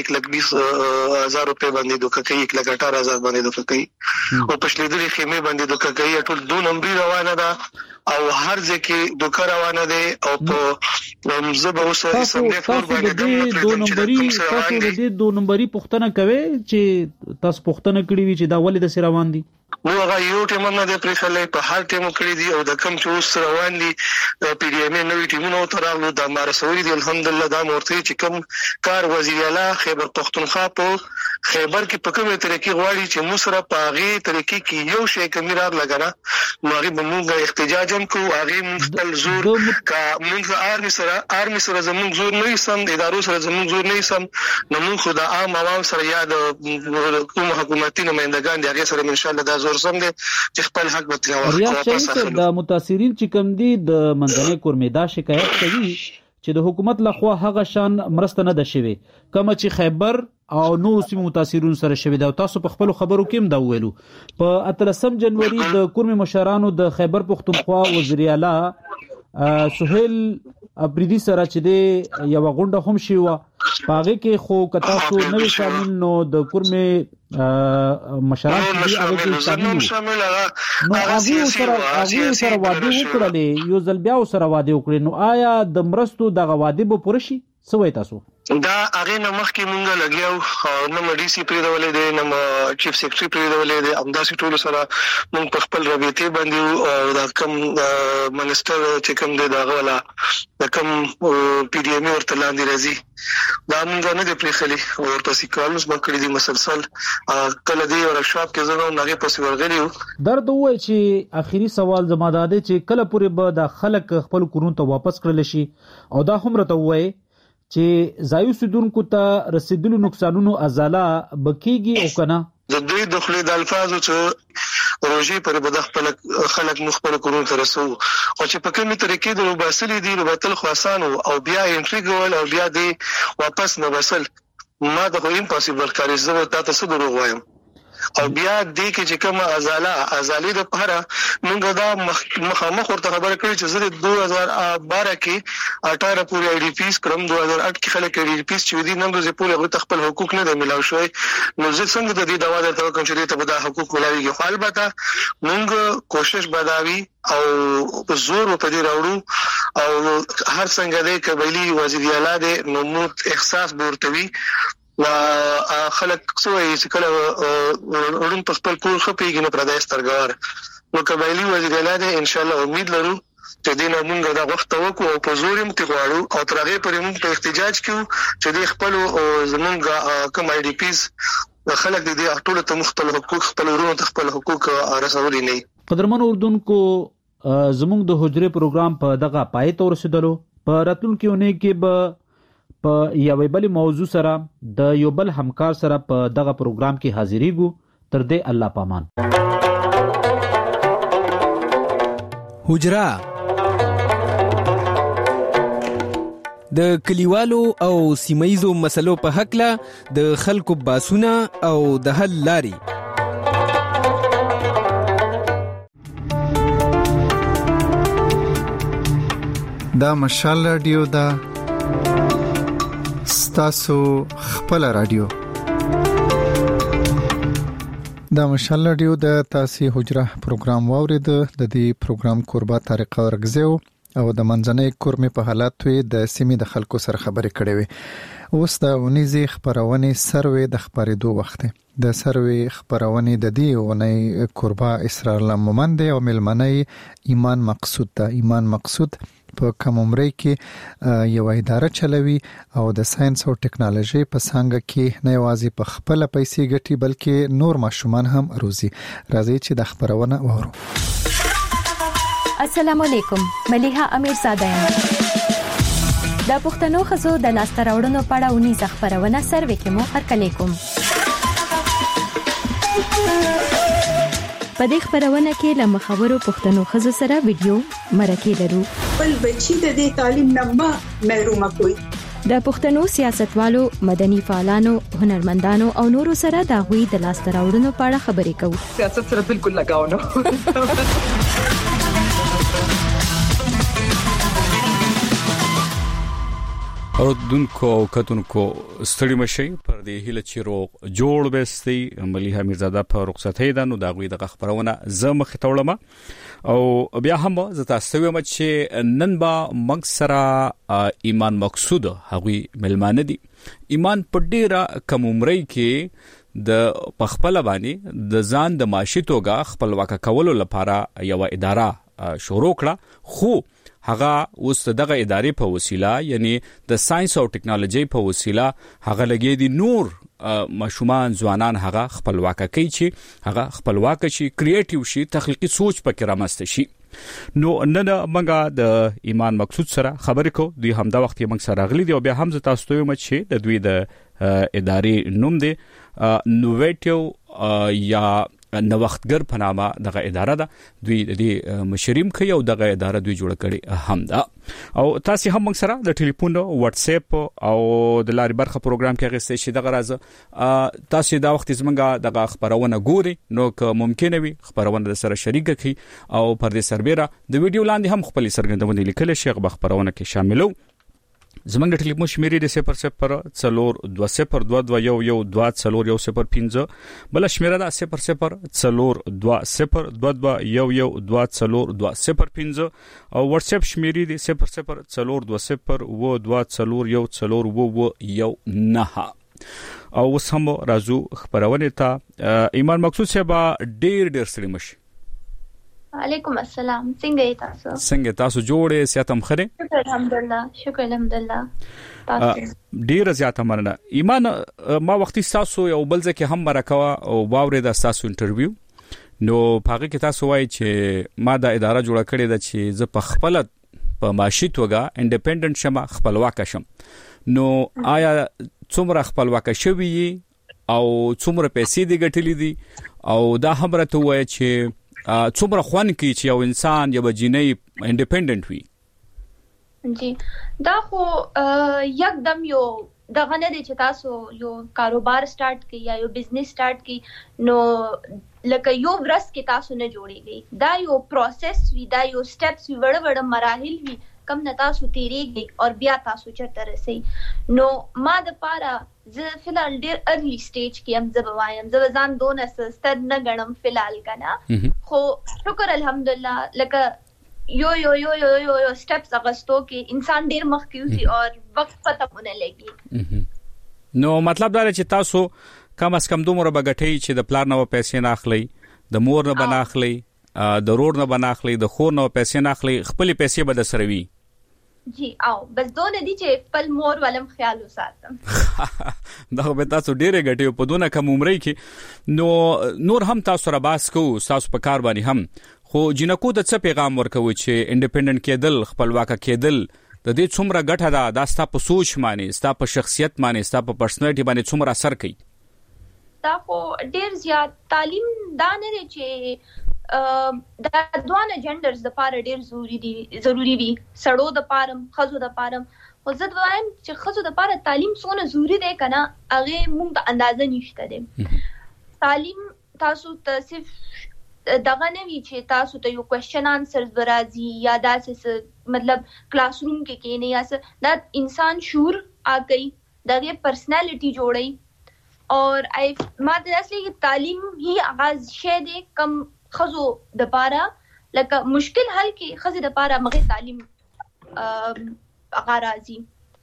1,20,000 روپے باندې دوکه کوي 1,18,000 باندې دوکه کوي او په شلیدلې خیمه باندې دوکه کوي ټول 2 نمبر روانه ده او هر ځکه دوکه روانه ده او په زبر اوسه اسمبلی فور باندې 2 نمبري 2 نمبري پښتنه کوي چې تاسو پښتنه کړی وي چې دا ولې د روان دي نو هغه یو ټیم نه د پریخلې په هر ټیم کړی دی او د کم چې اوس روان دي پی ډی ام نوې ټیمونو تراغلو د مارسوري دی الحمدلله دا مورته چې کم کار وزیر اعلی خیبر پختونخوا په خیبر کې په کومه طریقې غواړي چې موږ سره په هغه طریقې کې یو شی کمیرار لګنه نو هغه موږ احتجاج هم کوو هغه مختل زور کا موږ آرمي سره زموږ زور نه سم ادارو سره زموږ زور نه سم نو موږ خو د عام عوام سره یاد کوم حکومتي نمائندگان دي هغه سره ان شاء الله دا زور سم دي چې خپل حق به واپس اخلي د متاثرین چې کم دي د منځنۍ کورمیدا شکایت کوي چې د حکومت لخوا هغه شان مرسته نه ده شوی کوم چې خیبر او نور سیمو متاثرون سره شوی دا تاسو په خپل خبرو کې هم دا ویلو په 13 جنوري د کورمي مشرانو د خیبر پختونخوا وزیر اعلی سهیل ابریدي سره چې د یو غونډه هم شي وا پاغه کې خو کتا سو نوې شامل نو د کورمي مشران چې هغه شامل نو هغه سره وعده وکړلې یو ځل بیا سره وعده وکړي نو آیا د مرستو دغه وعده به پوره شي سوي تاسو دا هغه نمخ کې مونږه لګیاو نو ډي سي پریدولې دي نو چیف سیکریټری پریدولې دي امداسي ټول سره مونږ په خپل رابطه باندې او دا کم منسٹر چې کوم دی دا غوالا دا کم پی ډي ام ورته لاندې راځي دا مونږ نه دی پریخلي او ورپسې کالوس باندې دي مسلسل کله دی ورکشاپ کې زنه نغې پسې ورغلیو درد وای چې اخیری سوال زماداده چې کله پورې به د خلک خپل کورونو ته واپس کړل شي او دا هم رته وای چې زایو سودونکو ته رسیدلو نقصانونو ازاله بکیږي او کنه د دوی دخلي د الفاظو چې روزي پر بده خپل خلک مخبر کورونو ته رسو او چې په کومه طریقې د وباسلې دي وباتل خاصانو او بیا انټری ګول او بیا دی واپس نه وصل ما د خو امپوسیبل کاری زه ته څه دروغ وایم او بیا دې کې چې کومه ازالي د پاره موږ دا مخامخ ورته خبره کړې چې زه 2012 کې 18 پورې اي ډي پیس کړم 2008 کې خلک اي ډي پیس چې دي نن ورځې پورې خپل حقوق نه ملاو شوی نو زه څنګه د دې دوا درته کوم چې ته به دا حقوق ملاويږي خو البته موږ کوشش بداوي او زور په دې راوړو او هر څنګه دې قبيلي وزیر اعلی دې نو احساس ورتوي وا خلک سوې چې کله ورن په خپل کور خپېږي نه پردای سترګوار نو قبایلی وزیر اعلی دې ان شاء الله امید لرو چې دینه موږ دا وخت وکړو او په زور یې متغواړو او ترغه پرې موږ په احتجاج کوو چې د خپل زمونږ کوم اي ډي پیس خلک دې ټول ته مختلف حقوق خپل ورونو ته خپل حقوق رسولي نه قدرمن اردوونکو زموږ د حجره پروګرام په دغه پای ته ورسېدلو په راتلونکي اونۍ کې به په یوې بل موضوع سره د یو بل همکار سره په دغه پروګرام کې حاضرېږو. تر دې الله پامان. حجره د کلیوالو او سیمایزو مسلو په حق له د خلکو باسونه او د حل لاري. دا مشال رادیو دا ستاسو خپل رادیو. دا مشال رادیو د تاسو حجره پروګرام واورید. د دې پروګرام کوربه طارق ورغزیو او د منځنۍ کورمې په حالت وي د سیمې د خلکو سره خبرې کړې وي. اوس د ونیزي خبرونه سروي د خبرېدو وخت د سروي خبرونه د دې ونې کوربه اسرار الله مومند او ملمنۍ ایمان مقصود ته. ایمان مقصود په کوم عمر کې یو اداره چلوي او د ساينس او ټکنالوژي په څنګه کې نه یوازې په خپل پیسې ګټي بلکې نور ماشومان هم روزي. راځي چې د خبرونه وورو. السلام علیکم. ملیحه امیر زاده یم. د پښتنو خزو د لاسته راوړنو په اړه ونی خبرونه سروي کې مو هرکلی کوم. په دې خبرونه کې له مخاورو پښتنو خزو سره ویډیو مرکه لرو. بل بچی د دې تعلیم نه محروم کوي. د پښتنو سیاستوالو، مدني فعالانو، هنرمندانو او نورو سره د غوي د لاسته راوړنو په اړه خبرې کوو. سیاست سره بالکل لگاو نه. اوردونکو او کتونکو ستړي مشي پر دې هله چې روغ جوړ بستي. ملیحه میرزاده په رخصتۍ ده نو دا غوي د خبرونه زمخ تولم او بیا هم زه تاسو یم چې نن با مکسره ایمان مقصود هغوی ملمانه دي. ایمان په ډیره کم عمرۍ کې د پخپل باندې د ځان د معاشي توګه خپلواک کولو لپاره یو اداره شروع کړه. خو هغه اوس دغه ادارې په وسیله یعنی د ساينس او ټکنالوژي په وسیله هغه لګي دي نور ماشومان ځوانان هغه خپلواک کوي چې هغه خپلواک شي، کریټیو شي، تخلیقي سوچ پکې رامسته شي. نو نن منګه د ایمان مقصود سره خبرې کو. دوی همدا وخت یې منګ سره غلي دي او بیا هم ز تاسو ته یم چې د دوی د ادارې نوم دی نوویټیو یا نوښتګر په نامه دغه اداره ده. دوی د مشریم کوي او دغه اداره دوی جوړ کړي هم ده. او تاسو هم موږ سره د ټلیفون واتس اپ او د لاري برخه پروګرام کې غوښتي شي دغه راز تاسو دا وخت زمونږه دغه خبرونه ګوري نو که ممکن وي خبرونه سره شریک کړئ او پر دې سربېره د ویډیو لاندې هم خپل سرګندونه لیکل شي غو خبرونه کې شاملو. زمونږ د ټلیفون شمیرې د 002021120105 بل شمیره ده 002022112205 او واتس اپ شمیرې د 002022010419 او وسم راځو خبرونه ته. ایمان مقصود صاحب ډیر ستړي مشي. علیکم السلام. څنګه تاسو جوړې سیاتم خره؟ شکر الحمدلله. ډیر زیاته مننه. ایمان ما وختي تاسو یو بل ځکه هم مرکوا او باورې د تاسو انټرویو نو پاګه کې تاسو وایي چې ما دا اداره جوړ کړې ده چې زه په خپل په معاشي توګه انډیپندنت شم، خپلواک شم. نو آیا څومره خپلواک شوی او څومره پیسې دې ګټلې دي او دا خبره ته وایي چې څومره خوان کی چې یو انسان یا بجینې انډیپندنت وي؟ جی دا خو یکدم یو دغه نه دي چې تاسو یو کاروبار سٹارټ کړئ یا یو بزنس سٹارټ کړئ نو لکه یو ورځ کې تاسو نه جوړیږي. دا یو پروسس وی، دا یو سټیپس وی، وړ مراحل وی کم نه تاسو تیریږي او بیا تاسو چرته رسئ. نو ما د پاره زه فلال ډیر ارلی سټیج کې هم زبوایم زه ځان دونه ستر نه غنم فلال کنه. خو شکر الحمدلله لکه یو سټیپس اغستو کې انسان ډیر مخکې او وخت پته مونږ لګي. نو مطلب دا چې تاسو کم از کم دومره بغټي چې د پلان نو پیسې نه اخلي، د مور نه بناخلي، د رور نه بناخلي، د خور نه پیسې نه اخلي، خپل پیسې به د سروي. جی او بس دونه دي چې خپل مور ولم خیال وساتم. دا به تاسو ډېرې ګټي په دونه کم عمرۍ کې. نو نور هم تاسو را باس کو تاسو په کار باندې هم خو جنکو د څه پیغام ورکوي چې انډیپندنت کېدل، خپلواک کېدل د دې څومره ګټه ده دا ستا په سوچ باندې ستا په شخصیت باندې ستا په پرسنالټي باندې څومره اثر کوي؟ دا خو ډیر زیات تعلیم دا نه دی چې دا دوه جندرز د پاره ډیر ضروری وي، سړو د پاره خزو د پاره. خو زه وایم چې خزو د پاره تعلیم څونه ضروری دی کنه هغه مونږ ته اندازه نشته دی. تعلیم تاسو ته صرف دغه نه وی چې تاسو ته یو کوېسچن آنسر برازي یا داسې مطلب کلاس روم کې کېنه یا څه، دا انسان شعور آګي دغه پرسنالټي جوړي. और ما ته اصلي تعلیم هي آغاز شه دي کم خزو د پاره لکه مشکل حل کې خزو د پاره مغه تعلیم غرازي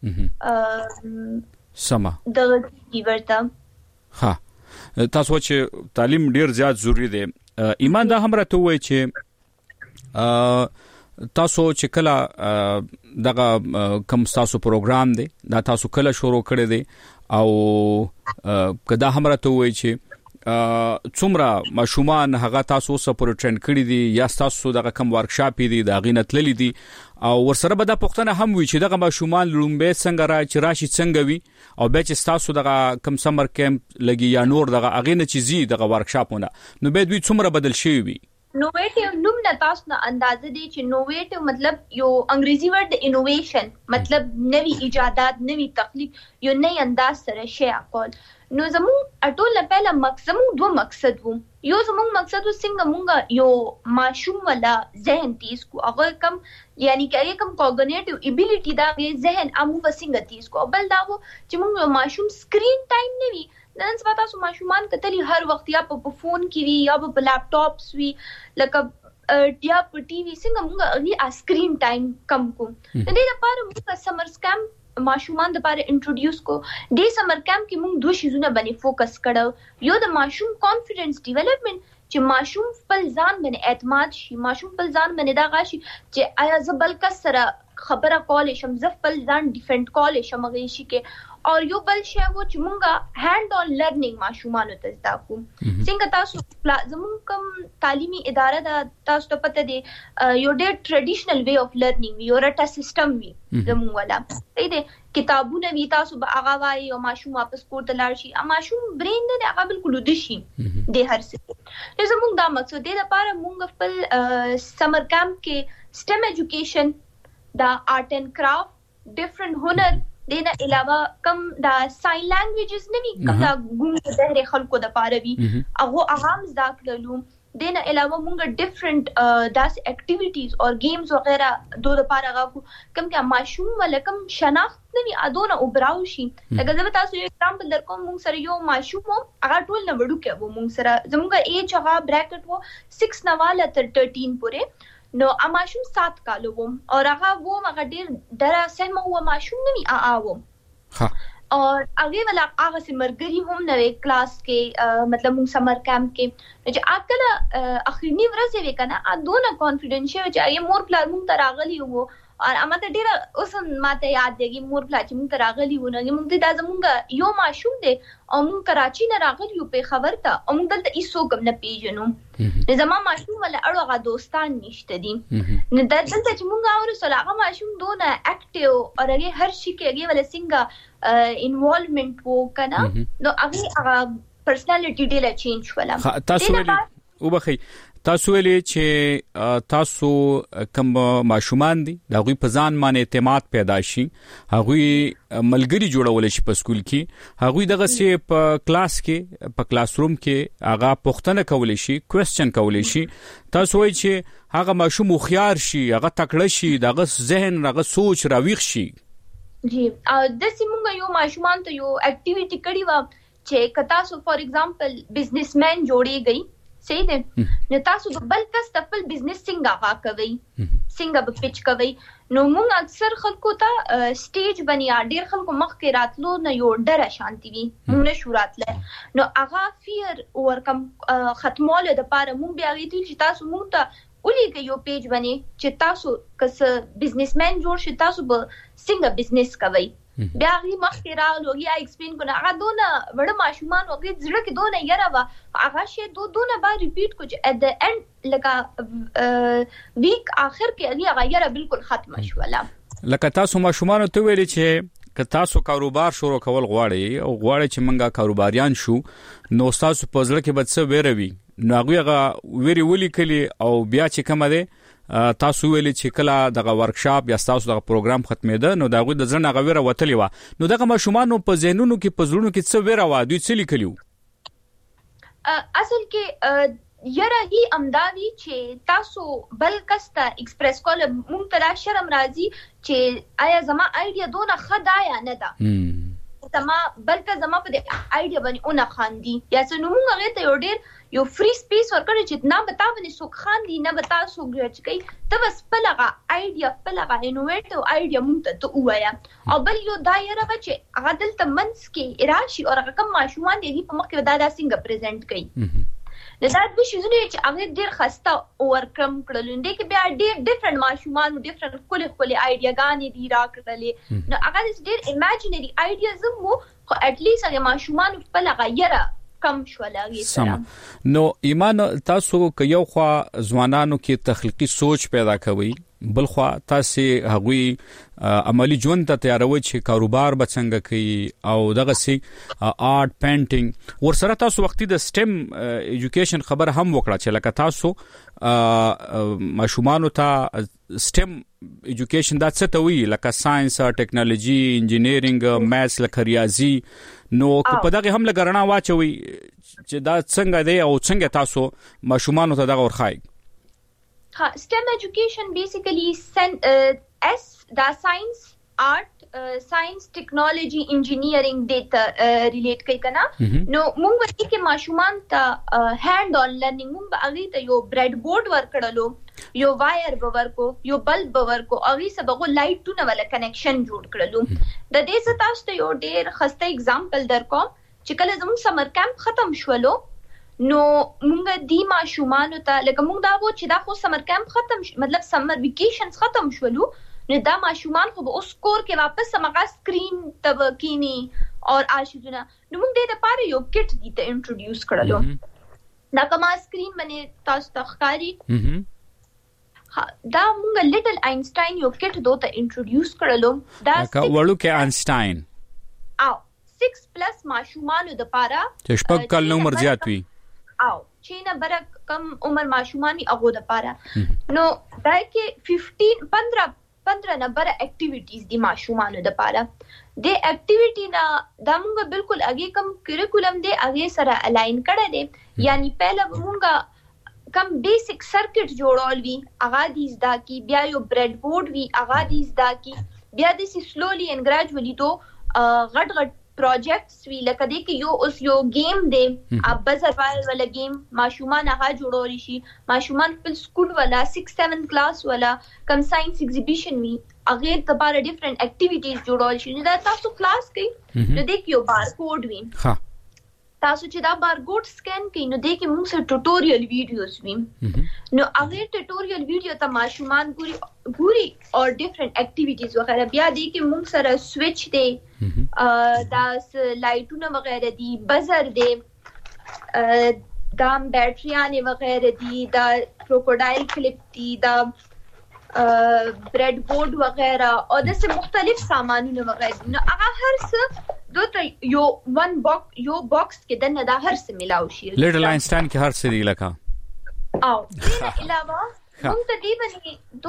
سما د ورته. ها تاسو چې تعلیم ډیر زیات ضروری دی. ایمان دا هم راته وایي چې تاسو چې کله دغه کم تاسو پروګرام دی دا تاسو کله شروع کړی دی او کدا هم راته وایي چې څومره ماشومان هغه تاسو سره ټرین کړی دي یا تاسو دغه کم ورکشاپ دي دا غینت للی دي او ورسره به دا پښتنه هم وي چې دغه ماشومان لومبه څنګه راشي څنګه وي او به چې تاسو دغه کم سمر کیمپ لګي یا نور دغه اغینه چیزي دغه ورکشاپونه نو به دوی څومره بدل شي وي. نوویټیو نوم نه تاسو نه اندازه دي چې نوویټیو مطلب یو انګریزي ورډ د انوویشن مطلب نوی ایجادات نوی تخلیق یو نوی انداز سره شی اقول. نو زمون اټول نه پهله مقصد دوه مقصد وو. یو زمون مقصد څنګه مونږه یو ماشوم ولا ذهن تیز کو هغه کم یعنی کې کم کوګنیټیو ایبیلیټی دا ذهن امو وسنګ تیز کو. بل دا وو چې مونږ ماشوم سکرین ټایم نه وي. نن سبا تاسو ماشومان کتلی هر وخت یا په فون کې وي یا په لپټاپس وي لکه یا په ټي وي څنګه موږ سکرین ټایم کم کو. د دې لپاره موږ سمر کیمپ ماشومان د لپاره انټروډیوس کو. د سمر کیمپ کې موږ دوه شیزونه باندې فوکس کړو. یو د ماشوم کانفیډنس ډیولپمنٹ چې ماشوم خپل ځان باندې اعتماد شي، ماشوم خپل ځان باندې دا غاشي چې آیا زه بل کس سره خبره کول شم، زه خپل ځان ډیفنډ کول شم هغه شي کې. اور یو بل شی و چې مونږه هاند آن لرنینګ ماشومانو ته زده کوو. څنګه تاسو زموږ کوم تعلیمي اداره ده تاسو ته پته دی یو ډېر ټریډیشنل وی اف لرنینګ یو رټا سیستم وی زموږ ولا صحیح دی. کتابونه وی تاسو به هغه وایي او ماشوم واپس کور ته لاړ شي. ماشوم برین نه هغه بالکل ود شي د هر څه. زموږ دا مقصد دی لپاره مونږ خپل سمر کیمپ کې سټم ایجوکیشن دا آرټ اینڈ کرافټ ډیفرنٹ هنر دینا علاوه کم دا ساين لانګویجز نه وی کم دا ګونګ د خلکو د پاره وی هغه اغام زده کړلو. دینا علاوه مونږ ډیفرنٹ داس اکټیویټیز او گیمز وغیرہ دوه لپاره غو کم کې ماشوم ولکم شناخت نه وی ادونه اوبراو شي. لکه زه تاسو یو ایگزامپل درکوم. مونږ سره یو ماشوم هغه ټول نه وړو کې وو. مونږ سره زموږه ایج هغه بریکټ وو 6 نواله تر 13 پورې. نو ماشوم 7 کالو وو اور هغه وو هغه ډیر درا سم وو ماشوم نه وی وو. اور هغه ولا هغه سمرګری هم نوې کلاس کې مطلب موږ سمر کیمپ کې چې اکل اخرنی ورځ وی کنه ا دونه کانفیډنشل چې ای مور پلان موږ تراغلی وو اور امته ډیر اوس ماته یاد دیږي مور پلان چې موږ تراغلی وو نه موږ ته د زمونږ یو ماشوم دی او موږ کراچي نه راغلی یو په خبر ته او موږ دلته ایسو کوم نه پیژنو. زما ماشوم ولا اړه دوستان نشته دي نه دلته چې موږ اورو سلاغه ماشوم دونه اکټیو او هغه هر شي کې هغه ولا څنګه انوالومنت وو کنه نو هغه پرسنالټي ډیره چینج ولا. تاسو وبخي تاسو ویلې چې تاسو کوم ماشومان دي دا غوي په ځان باندې اعتماد پیدا شي هغه ملګری جوړول شي په سکول کې هغه دغه سي په کلاس کې په کلاس روم کې هغه پوښتنه کول شي کوېسچن کول شي. تاسو وایي چې هغه ماشوم خيار شي هغه تکړه شي دغه ذهن هغه سوچ راويخ شي. جی د سیمونګه یو ماشومان ته یو اکټیویټی کړی و چې کتا سو فار ایگزامپل بزنسمن جوړی گئی صحیح ده. نو تاسو بل کس خپل بزنس څنګه واکوي څنګه به پچ کوي. نو موږ اکثر خلکو ته سټیج بنیا ډیر خلکو مخ کې راتلو نه یو ډره شانتي وي موږ نه شو راتله. نو هغه فیر ورکم ختمول د پاره موږ بیا غوښتل چې تاسو موږ ته ولې یو پیج باندې چې تاسو کس بزنسمن جوړ شي تاسو به څنګه بزنس کوي. بیا غي مخ کې راغلو یا ایکسپلین کنه هغه دونه وړ ماشومان وګړي زړه کې دونه یاره وا هغه شی دونه با ریپیټ کو چې ات د اند لکه ویک اخر کې هغه یاره بالکل ختم شولا. لکه تاسو ماشومان ته ویل چې که تاسو کاروبار شروع کول غواړئ او غواړئ چې منګه کاروباریان شو نو تاسو په ځل کې به څه ویروي نو هغه ویری ولیکلی او بیا چې کوم ده تاسو ویل چې کله دغه ورکشاپ یا تاسو دغه پروګرام ختمېده نو دغه د ځنه غویره وتلی و نو دغه ماشومان په ذهنونو کې په زړونو کې څه ویره و دوی څه لیکلیو اصل کې یره هی امداوی چې تاسو بل کستا ایکسپریس کول مونږ ته شرم راځي چې آیا زما آیډیا دونه خدا یا نه ده زما بلکې زما په آیډیا باندې اون خاندي یا څه نو موږ هغه ته یو فری سپیس ورکړی چې نه بتاونه سو خاندي نه بتا سو ګرځ کوي ته بس پلغه آیډیا پلغه انوویټیو آیډیا مونږ ته وایا او بل یو دایره چې عادل تمنس کې راشي او هغه کوم ماشومان دی په مخ کې دا څنګه پریزنټ کوي د دې شیزونه چې هغه ډیر خسته ورکم کړل نو کې بیا ډیر ډیفرنٹ ماشومان ډیفرنٹ کله آیډیاګانې دی راکړلې نو هغه ډیر ایمیجنری آیډیاز مو خو اټ لیست هغه ماشومان په لغیره کم شولږي سره نو ایمان تاسو که یو خوا ځوانانو کې تخلیقي سوچ پیدا کوي بل خوا تاسو هغوی عملی ژوند ته تیاروي چې کاروبار به څنګه کوي او دغه سي آرت پینټینګ ورسره تاسو وختي د سټم ایجوکیشن خبر هم وکړه چې لکه تاسو ماشومان ته سټم ایجوکیشن دا څه ته وی لکه ساينس ټیکنالوژي انجینیرینګ میث لکه ریاضي نو په دغه هم لګرنا واچوي چې دا څنګه دی او څنګه تاسو ماشومان ته دغه ورخای STEM education basically S da science art science technology engineering data relate کوي کنه نو موږ وایي چې ماشومان ته هاند آن لرنینګ موږ هغه ته یو برډ بورډ ورکړلو یو وایر ورکو یو بلب ورکو هغه سبغه لایټونه ولا کنیکشن جوړ کړلو د دې څخه تاسو ته یو ډیر خسته اگزامپل درکوم چې کله زموږ سمر کیمپ ختم شولو نو مونږ دی ماشومان ته لکه مونږ دا و چې دا خو سمر کیمپ ختم مطلب سمر ویکیشنز ختم شولو نو دا ماشومان خو اوس کور کې واپس سمغه سکرین تب کینی اور آشیزونه نو مونږ دې لپاره یو کټ دی ته انټروډیوس کړلو دا کما سکرین باندې تاسو ته ښکاری دا مونږ لیټل آینسټاین یو کټ دوته انټروډیوس کړلو دا وړو کې آینسټاین او 6+ ماشومان د لپاره چې شپږ کال عمر زیات وي او چې نه بر کم عمر ماشومانی هغه د پاره نو دا کې 15 نمبر اکټیویټیز دی ماشومانو د پاره د اکټیویټی نه دا موږ بالکل اگې کم کریکولم دی اگې سره الاین کړه دی یعنی پهله موږ کم بیسیک سرکټ جوړول وی اغا دیز دا کی بیا یو برډ بورډ وی اغا دیز دا کی بیا د سلولی اینڈ گریجولی تو غټ پروجیکټس وی لکه دې کې یو اوس یو گیم دی اب بزر والا گیم ماشومان هغه جوړول شي ماشومان په سکول والا 6-7 کلاس والا کم ساينس ایگزیبیشن وی هغه د لپاره ډیفرنٹ اکټیویټیز جوړول شي دا تاسو کلاس کوي نو دې کې یو بارکوډ وی ها تاسو چې دا بارکوډ سکین کړئ نو دې کې موږ سره ټوټوریل ویډیوز وی نو هغه ټوټوریل ویډیو ته ماشومان ګوري او ډیفرنٹ اکټیویټیز وغیرہ بیا دې کې موږ سره سوئچ دی دا لایټونه وغیرہ دی بزر دی دا بیټریانه وغیرہ دی دا کروکوډایل کلپ دی دا برډ بورډ وغیرہ او دغه مختلف سامانونه وغیرہ نو هغه هر څه دوته یو باکس کې دنه دا هر څه ملاو شي لیټل آینسټاین کې هر څه دی لکه او دې علاوه موږ ته دی باندې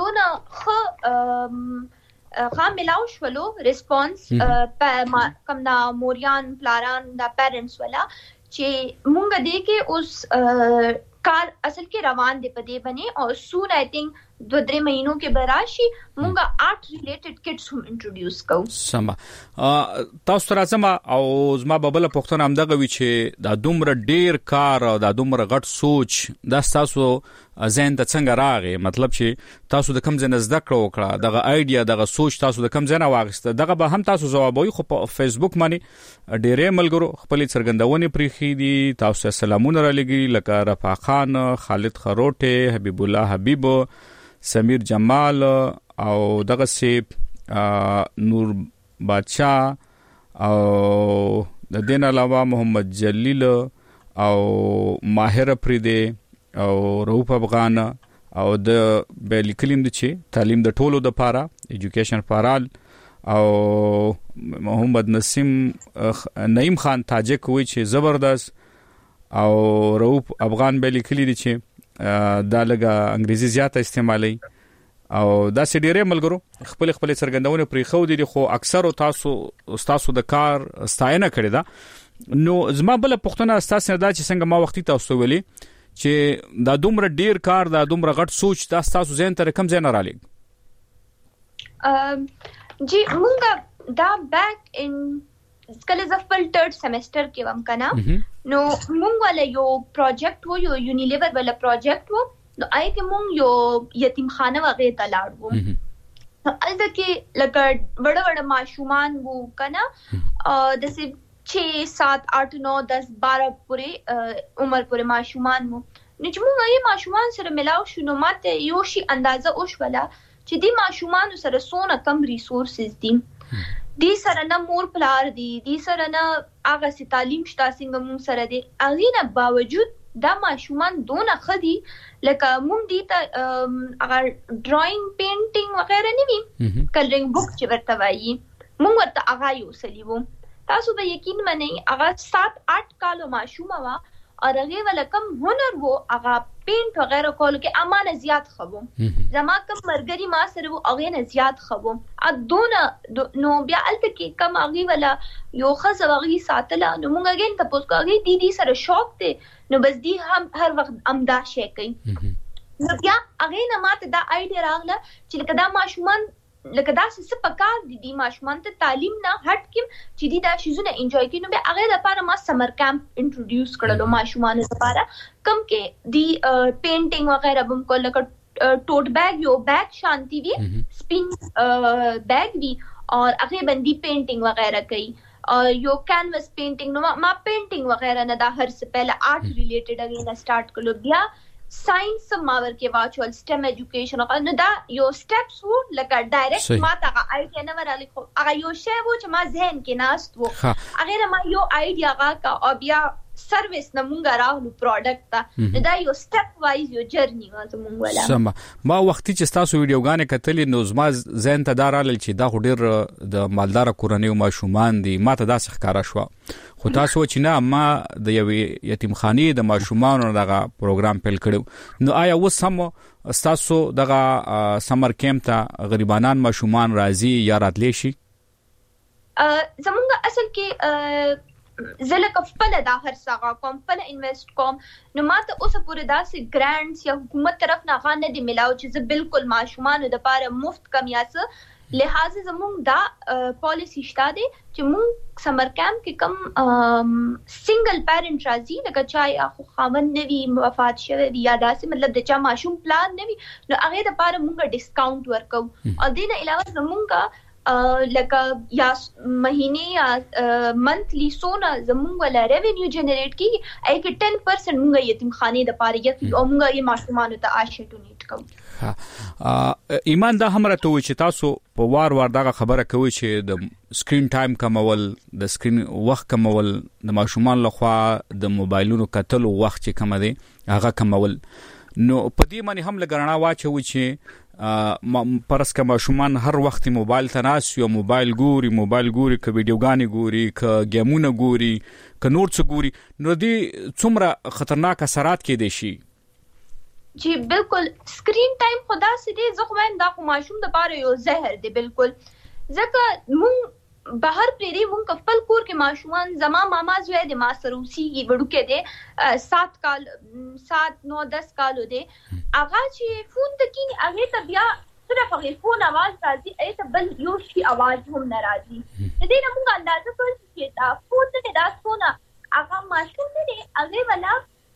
دونه خا ملاو شولو ریسپانس کم دا موریان پلاران دا پیرنټس ولا چې مونږ دې کې اوس کار اصل کې روان دی په دې باندې او سون آی تھنک 2-3 مہینوں کې براشي مونږه آرت ریلیټډ کټس هم انټروډیوس کوو سم تاسو راځم او زما ببل پښتون هم دغه وی چې دا دومره ډیر کار او دا دومره غټ سوچ دا تاسو ذهن ته څنګه راغی مطلب چې تاسو د کم ځای زده کړو وکړه دغه آیډیا دغه سوچ تاسو د کم ځای نه واغسته دغه به هم تاسو جوابوي خو په فیسبوک باندې ډیرې ملګرو خپل څرګندونې پرېخي دي تاسو سلامونه را لګي لکه رفا خان خالد خروټه حبیب الله حبیب سمیر جمال او دغه سی نور بادشاہ او د دین علاوه محمد جلیل او ماهر پریده او روپ افغان او د بیل کلیم د چی تعلیم د ټولو د پاره ایجوکیشن فارال او محمد نعیم خان تاجک وی چې زبردست او رؤوف افغان به لیکلي دي چې دا لګه انګریزي زیاته استعمالي او دا سړي ملګرو خپل څرګندونه پرې خو دي خو اکثر تاسو د کار ستاینه کړی دا نو زما بل پښتنه تاسو دا چې څنګه ما وختي تاسو ویلي چې دا دومره ډیر کار دا دومره غټ سوچ تاسو ذهن ته کم ځای نه رالي جی مونږه دا بیک ان کله ز خپل 3rd سیمستر کې وم کنه نو مونږ ولا یو پروجیکټ وو یو یونیلیور ولا پروجیکټ وو نو آی کې مونږ یو یتیم خانه وغه ته لاړو الته کې لکه وړ ماشومان وو کنه د 6 7 8 9 10 12 پورې عمر پورې ماشومان وو نو چې مونږ یې ماشومان سره ملاو شو نو ماته یو شی اندازه اوش ولا چې دی ماشومان سره سونه کم ریسورسز دي دی سره نه مور پلار دی سره نه هغه سي تعلیم شته څنګه مون سره دی اغینه باوجود دا ماشومان دونه خدي لکه مون دي ته هغه ډراینګ پینټینګ وغیرہ نه وی کلرینګ بوک چې ورته وایي مون ورته هغه یو سلیو تاسو به یقین منئ هغه 7-8 کالو ماشومه وا اور هغه ولا کم هنر وو هغه پینټ وغیرہ کول کې امانه زیات خبو زما کم مرګري ما سره وو هغه نه زیات خبو ادونه نو بیا الته کې کم هغه ولا یو خزه هغه ساتله نو مونږ اگین ته پوس کوي دي سره شوق ته نو بس دی هم هر وخت امدا شي کوي نو بیا هغه نه ماته دا آیډیا راغله چې لکه دا ماشومان لکه دا څه پکار دي ماشومان ته تعلیم نه هټ کیم چې دي دا شیزونه انجوای کړي نو به هغه لپاره ما سمر کیمپ انټروډیوس کړلو ماشومان لپاره کم کې دی پینټینګ وغیرہ بم کول لکه ټوټ بیگ یو بیگ شانتی وی سپین بیگ وی اور هغه باندې پینټینګ وغیرہ کوي یو کینوس پینټینګ نو ما پینټینګ وغیرہ نه دا هر څه پہله آرټ ریلیټډ اگین سٹارټ کړو بیا ساينس ماور کې واچول سټم ایجوکیشن نو دا یو سټیپس وو لکه ډایرکټ ما تا آیډیا نه ورالي خو هغه یو شی وو چې ما ذهن کې ناست وو هغه ما یو آیډیا کا او بیا سرویس نه مونږه راغلو پروډکټ ته دا یو سټپ وایز یو جرنی و زمونږ ولا ما وختي چې تاسو ویډیوګانې کتلې نو زما ذهن ته دارال چې دا ډېر د مالدار کورنۍ ماشومان دي ما ته دا ښکارا شو خو تاسو چې نه ما د یو یتیمخانې د ماشومانو دغه پروګرام پیل کړو نو آیا وسم تاسو دغه سمر کیمپ ته غریبانان ماشومان راځي یا راتلی شي زمونږ اصل کې زله کفله دا هر څنګه کوم په انویسټ کوم نو ماته اوس پورې داسې ګرانټس یا حکومت طرف نه غانه دي ملاو چې بالکل ماشومان د لپاره مفت کمیاسه لہذا زمونږ دا پالیسی شته دي چې مونږ سمر کیمپ کې کم سنگل پیرنټ راځي لکه چا خو خاوند نوي وفات شوی یا داسې مطلب د چا ماشوم پلان نوي نو هغه د لپاره مونږ ډیسکاونټ ورکو او دینه علاوه زمونږ لکه یا مہینے یا منتلی سونا زمونږ ولا ریونیو جنریټ کی اې کې 10% مونږ یتیم خانه د پاره یتي او مونږ یې ماشومان ته آشه ډونیټ کوو ایمان دا هم راته وي چې تاسو په وار دغه خبره کوي چې د سکرین ټایم کمول د سکرین وخت کمول د ماشومان لخوا د موبایلونو کتلو وخت چې کم دی هغه کمول نو په دې باندې هم لګرنا واچوي چې پرس کا ماشومان هر وخت موبایل ته ناس یو موبایل ګوري ک ویډیوګانې ګوري ک گیمونه ګوري ک نور څه ګوري نو دې څومره خطرناک اثرات کې دي شي جی بالکل سکرین ټایم خدا سي دي زه خو دا ماشوم د پاره یو زهر دی بالکل ځکه مون بهر پریری مون خپل کور کې ماشومان زما ماما زوی د ماسروسی وړو کې دي 7 9 10 کالو دي اغه چې فون ته کې هغه ته بیا صرف هغه فون आवाज راځي اې ته بل یو شي आवाज هم ناراضي دې نه مونږ اندازه کوو چې دا فون ته دا فون هغه ماشوم دی هغه ولا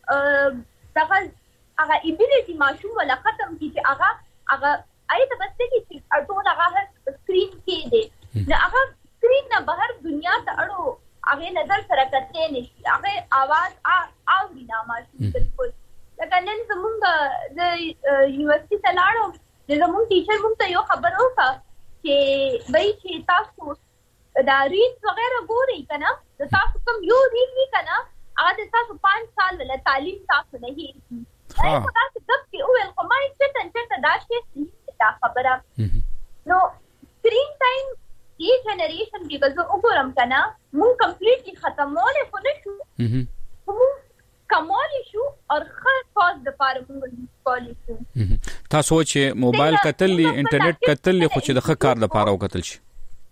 هغه ایبیلیټي ماشوم ولا ختم کی چې هغه اې ته بس کې ټول هغه سکرین کې دی نه هغه سکرین نه بهر دنیا ته اړو هغه نظر سره کته نشي هغه आवाज اوري نه ماشوم بالکل لکه نن زمونږ د یونیورسيټي ته لاړو زمونږ ټیچر مونږ ته یو خبر وکړه چې وای چې تاسو دا ریډ وغیرہ ګورئ کنه د تاسو کوم یو ریډ وی کنه هغه تاسو 5 سال ول تعلیم تاسو نه هی تاسو د څه او ول کومای چې دا شي دا خبره نو سکرین ټایم دی جنریشن کې که زه وګورم کنه مونږ کمپلیټلی ختموله خو نه شو کمال شو او خاص خاص د پاره مونږ کول شو. تاسو چې موبایل کتل انټرنیټ کتل خو چې د ښه کار لپاره وکتل شي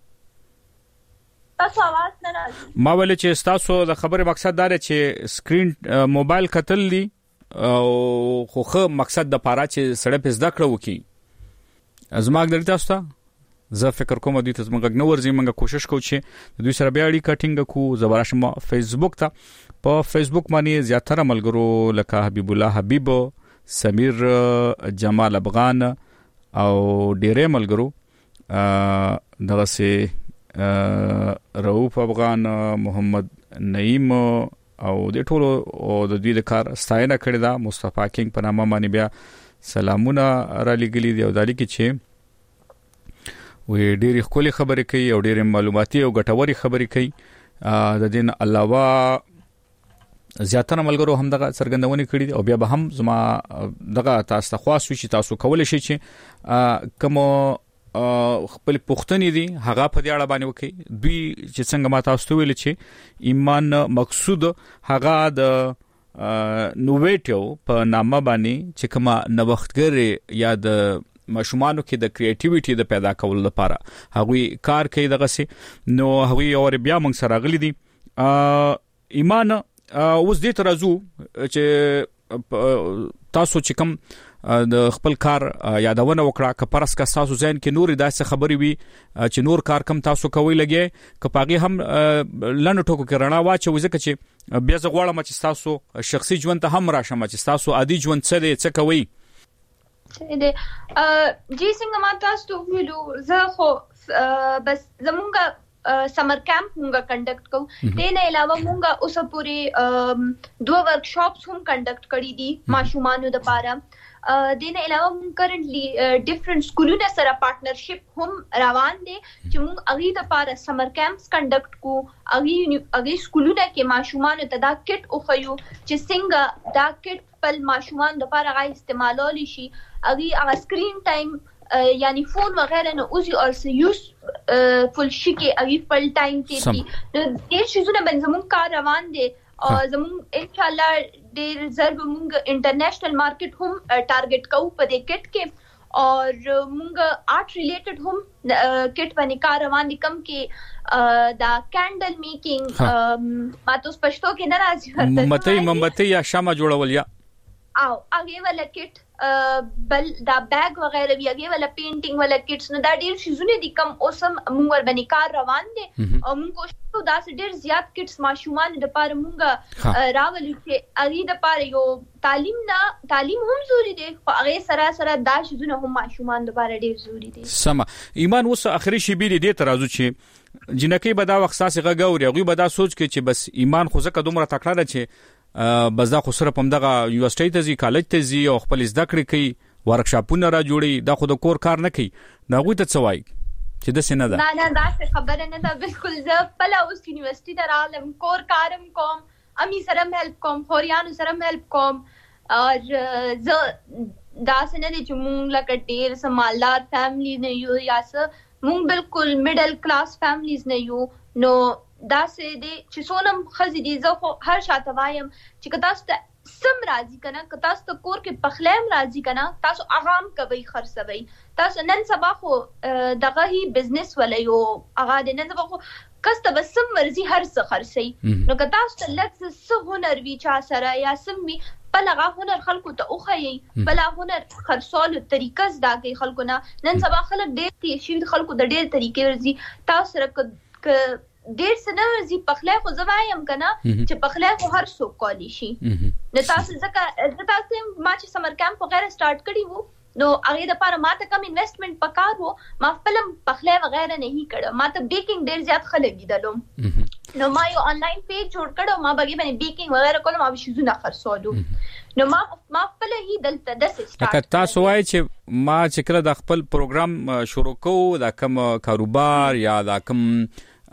تاسو आवाज نه راځي. ما ویل چې تاسو د خبرې مقصد دا دی چې سکرین موبایل کتل دي او خو ښه مقصد د پاره چې سړی په زده کړو کی ازماګ درته تاسو ته زه فکر کوم دوی ته زموږ نو ورزي موږ کوشش کوو چې دوی سره بیا اړیکه ټینګ کوو. زبراشم فیسبوک ته په فیسبوک باندې زیاتره ملګرو لکه حبیب الله حبیب، سمیر جمال افغان او ډېرې ملګرو دغه سه رؤوف افغان، محمد نعیم او د ټولو او د دوی د کار ستاینه کړې ده. مصطفی کینګ په نامه باندې بیا سلامونه را لګلي دي او دالي کې چې وې ډېری خولي خبرې کوي او ډېری معلوماتي او ګټوري خبرې کوي. د دین علاوه زیاتره ملګرو هم دغه څرګندونې کړې دي او بیا به هم زما دغه تاسو ته خاص شي چې تاسو کولای شئ چې کوم خپل پښتنې دي هغه په دې اړه باندې وکي. دوی چې څنګه ما تاسو ته ویل چې ایمان مقصود هغه د نوویټیو په نامه باندې چې کومه نوښتګر یا د ماشومانو کې د کریټیویټي د پیدا کولو لپاره هغه کار کوي دغه سي نو هغه اور بیا موږ سره غلي دي. ایمان اوس دې ترازو چې تاسو چې کوم د خپل کار یادونه وکړه که پرس کا تاسو ځین کې نور داسې خبري وي چې نور کار کم تاسو کوي لګي کپاغي هم لنډ ټکو کې رڼا واچو ځکه چې بیا زه غواړم چې تاسو شخصي ژوند ته هم راشم چې تاسو عادي ژوند څه دی څه کوي. جی څنګه ما تاسو ویلو زه خو بس زمونږه سمر کیمپ مونږه کنډکټ کوو. دې نه علاوه مونږه اوسه پوری 2 ورکشاپس هم کنډکټ کړی دي ماشومانو لپاره. دې نه علاوه مونږ کرنټلی ډیفرنٹ سکولونو سره پارټنرشپ هم روان دي چې مونږ اغي لپاره سمر کیمپس کنډکټ کوو. اغي سکولونو کې ماشومانو ته دا کټ اوخیو چې څنګه دا کټ خپل ماشومان لپاره غي استعمالول شي. اغي هغه سکرین ټایم یعنی فون وغیرہ نو اوزی also use فل شي کې اغي فل ټایم کې دي دې شیزونه باندې زموږ کار روان دي او زموږ ان شاء الله ډېر ضرب موږ انټرنیشنل مارکیټ هم ټارګټ کوو په دې کټ کې او موږ آرټ ریلیټډ هم کټ باندې کار روان دي کم کې دا کینډل میکینګ ما تو پښتو کې نه راځي مومبتی یا شمع جوړول یا او هغه ولا کټ بل دا بیگ وغیرہ وی هغه ولا پینټینګ ولا کټس نو دا ډیر شیزونه دي کم اوسم موږ ور باندې کار روان دي او موږ کوشش دا ډیر زیات کټس ماشومان د پاره موږ راولي چې اړي د پاره یو تعلیم هم ضروری دی خو هغه سره دا شیزونه هم ماشومان د پاره ډیر ضروری دي. سم ایمان اوس اخري شی بي دي ترازو چې جنکی به دا وخت ساسي غوړي هغه به دا سوچ کې چې بس ایمان خو زکه دومره تکړه ده چې بس دا خو سره پم دغه یونیورسيټي ته ځي کالج ته ځي او خپل زده کړې کوي ورکشاپونه را جوړي دا خو د کور کار نه کوي دا غوي ته څوای چې د سینه ده نه دا څه خبره نه ده بالکل زه په اوس یونیورسيټي ته راغلم کور کارم کوم امي سره هیلپ کوم خوريانو سره هیلپ کوم او زه دا څنګه دي چې مونږ لکه ډېر سمالدار فیملی نه یو یا څه مونږ بالکل میډل کلاس فیملیز نه یو نو دا سه دي چې سونم خزي دي زه خو هر شاته وایم چې تاسو ته سم راضي کنه که تاسو ته کور کې پخلم راضي کنه تاسو آرام کوي خرڅوي تاسو نن سبا خو دغه هی بزنس ولا یو هغه د نن سبا خو کسته بسم مرزي هر څه خرڅي نو که تاسو ته لږ څه هنر وی چا سره یا سم وی بلغه هنر خلکو ته اوخی بلا هنر خرڅول طریقه زده کوي خلکو نه نن سبا خلک ډېر تي شي خلکو د ډېر طریقې ورزي تاسو سره ډېر سنوزي پخله خو زوایم کنه چې پخله خو هر څوک کولی شي نو تاسو ځکه تاسو ما چې سمر کیمپ وغیرہ سٹارټ کړی وو نو هغه د لپاره ماته کم انویسټمنٹ پکار وو ما خپل پخله وغیرہ نه هی کړه ماته بیکینګ ډېر زیات خلک دیدلم نو ما یو آنلاین پیج جوړ کړو ما بګي باندې بیکینګ وغیرہ کولم او شیزونه خرڅولو نو ما خپل هی دلته د سٹارټ تاسو وای چې ما چې کله د خپل پروګرام شروع کوو دا کوم کاروبار یا دا کوم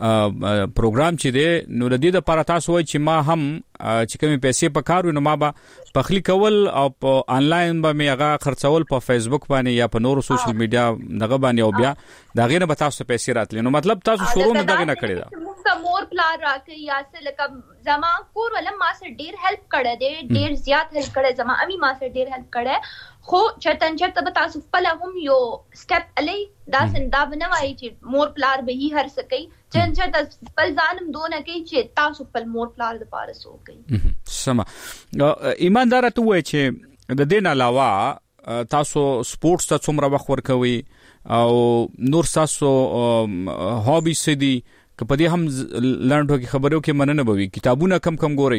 پروګرام چې دی نو د دې لپاره تاسو وایي چې ما هم چې کومې پیسې په کار وي نو ما به پخلی کول او په انلاین به مې هغه خرڅول په فیسبوک باندې یا په نورو سوشل میډیا دغه باندې او بیا دغه نه به تاسو پیسې راتلې نو مطلب تاسو شروع نه دغه نه کړی دا مور پلان راکې یا څه لکه زما کور ولم ما سره ډیر هیلپ کړی دی ډیر زیات هیلپ کړی زما امي ما سره ډیر هیلپ کړی خو چرته به تاسو خپل هم یو سټپ علي دا سندا بنوي چې مور پلان به هی هر سکی چرته خپل ځانم دونه کوي چې تاسو خپل مور پلان د پاره سو کوي سم ایماندار ته وای چې د دین علاوه تاسو سپورتس ته څومره وخت ورکوي او نور تاسو هابي سدي که په دې هم لاندو کې خبرو کې مننه بوي کتابونه کم ګوري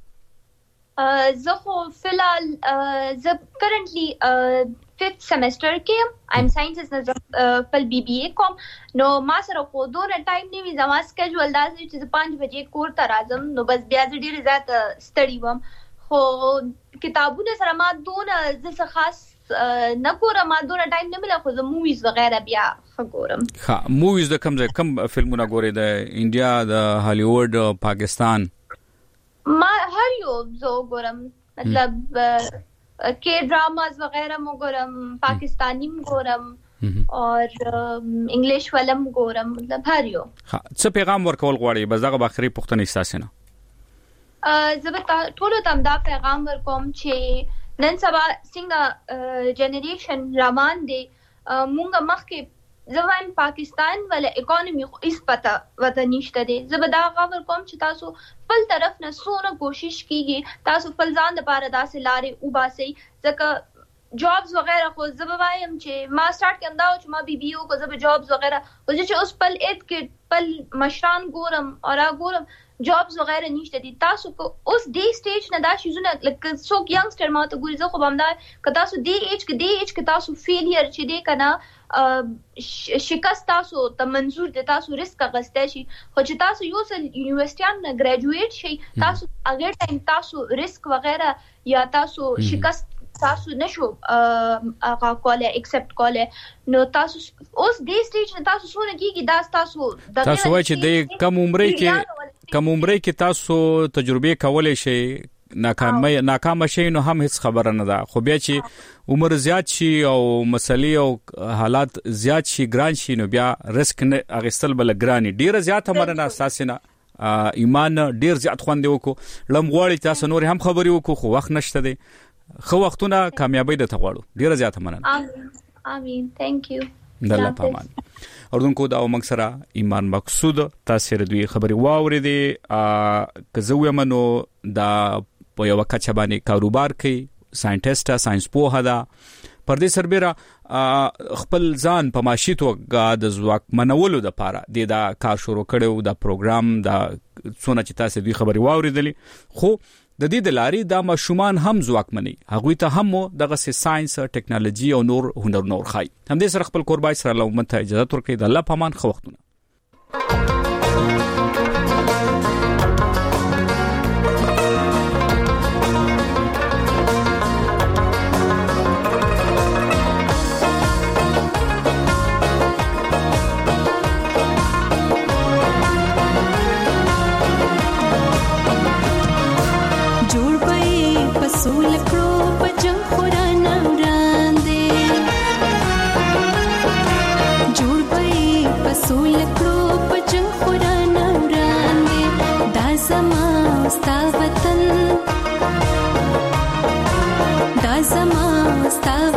زه خو فلال زه کرنټلی 5th semester کې I'm sciences په BBA کوم نو ما سره خو دوه ټایم نیوي زما سکیجول دا چې 5 بجې کور ته راځم نو بس بیا ډیر زیات سټډي وم خو کتابونه سره ما دونه زه خاص نه ګورم ما دونه ټایم نه مله خو زه موویز وغیرہ بیا ګورم ها موویز د کم فلمونه ګوري د انډیا د هالیوډ پاکستان ما هر یو زه ګورم مطلب کې ډراماز وغیرہ مو ګورم پاکستانی مو ګورم اور انګلیش فلم ګورم مطلب هر یو ها څه پیغام ورکول غواړي بس دغه باخري پښتني استاسنه زه ټول ته دا پیغام ورکوم چې نن سبا څنګه جنریشن روان دي مونږه مخکې زوایم پاکستان ولا اکانومي خو اس پتا وته نشته دي زبدا غوړ کوم چې تاسو خپل طرف نه سونه کوشش کیږي تاسو خپل ځان لپاره داسې لارې وباسي ځکه جابز وغیرہ خو زبوایم چې ما سٹارټ کړم دا چې ما بي او کو زب جابز وغیرہ او چې اوس پل اټ کې پل مشران ګورم اور ګورم جابز وغیرہ نشته دي تاسو کو اوس دی سټیج نه دا شیزونه لکه څوک ینګسټر ما ته ګوري زه خو بمدا ک تاسو دی ایج کې تاسو فیلیر چې دی کنه شکست تاسو ته منظور دي تاسو ریسک غسته شي خو چې تاسو یو سل یونیورسيټیان نه ګریجویټ شي تاسو اگر ټایم تاسو ریسک وغیرہ یا تاسو شکست تاسو نشو هغه کوله ایکسپټ کوله نو تاسو اوس دی سټیج نه تاسو سونه کیږي دا تاسو وای چې د کم عمرې کې تاسو تجربه کولای شي ناکام شي نو هم هیڅ خبره نه ده خو بیا چې عمر زیات شي او مسلې او حالات زیات شي ګران شي نو بیا ریسک نه اغستل بل ګرانی ډیره زیات مرنه اساسنه ایمان ډیر زیات خوند وکړو لمغوړی تاسو نور هم خبري وکړو خو وخت نشته دی خو وختونه کامیابی د تغواړو ډیره زیات مننه امين ثانک یو د الله پامان اردوونکو دا موږ سره ایمان مقصود تاسو ردوی خبري واورېدې کزو یمنو دا په یو کچه باندې کاروبار کوي ساينټیسټ ساينس پوهه ده پر دې سربېره خپل ځان په معاشي توګه د ځواک منولو د پاره د کار شروع کړو د پروګرام د څونه چې تاسو دوی خبري واورېدلې خو د دې د لاري د ماشومان هم ځواکمني هغه ته هم دغه ساينس ټیکنالوژي او نور هنر نور خای هم دې سره خپل قربای سره لومت ته اجازه ورکړي د الله پامان خو وختونه Stop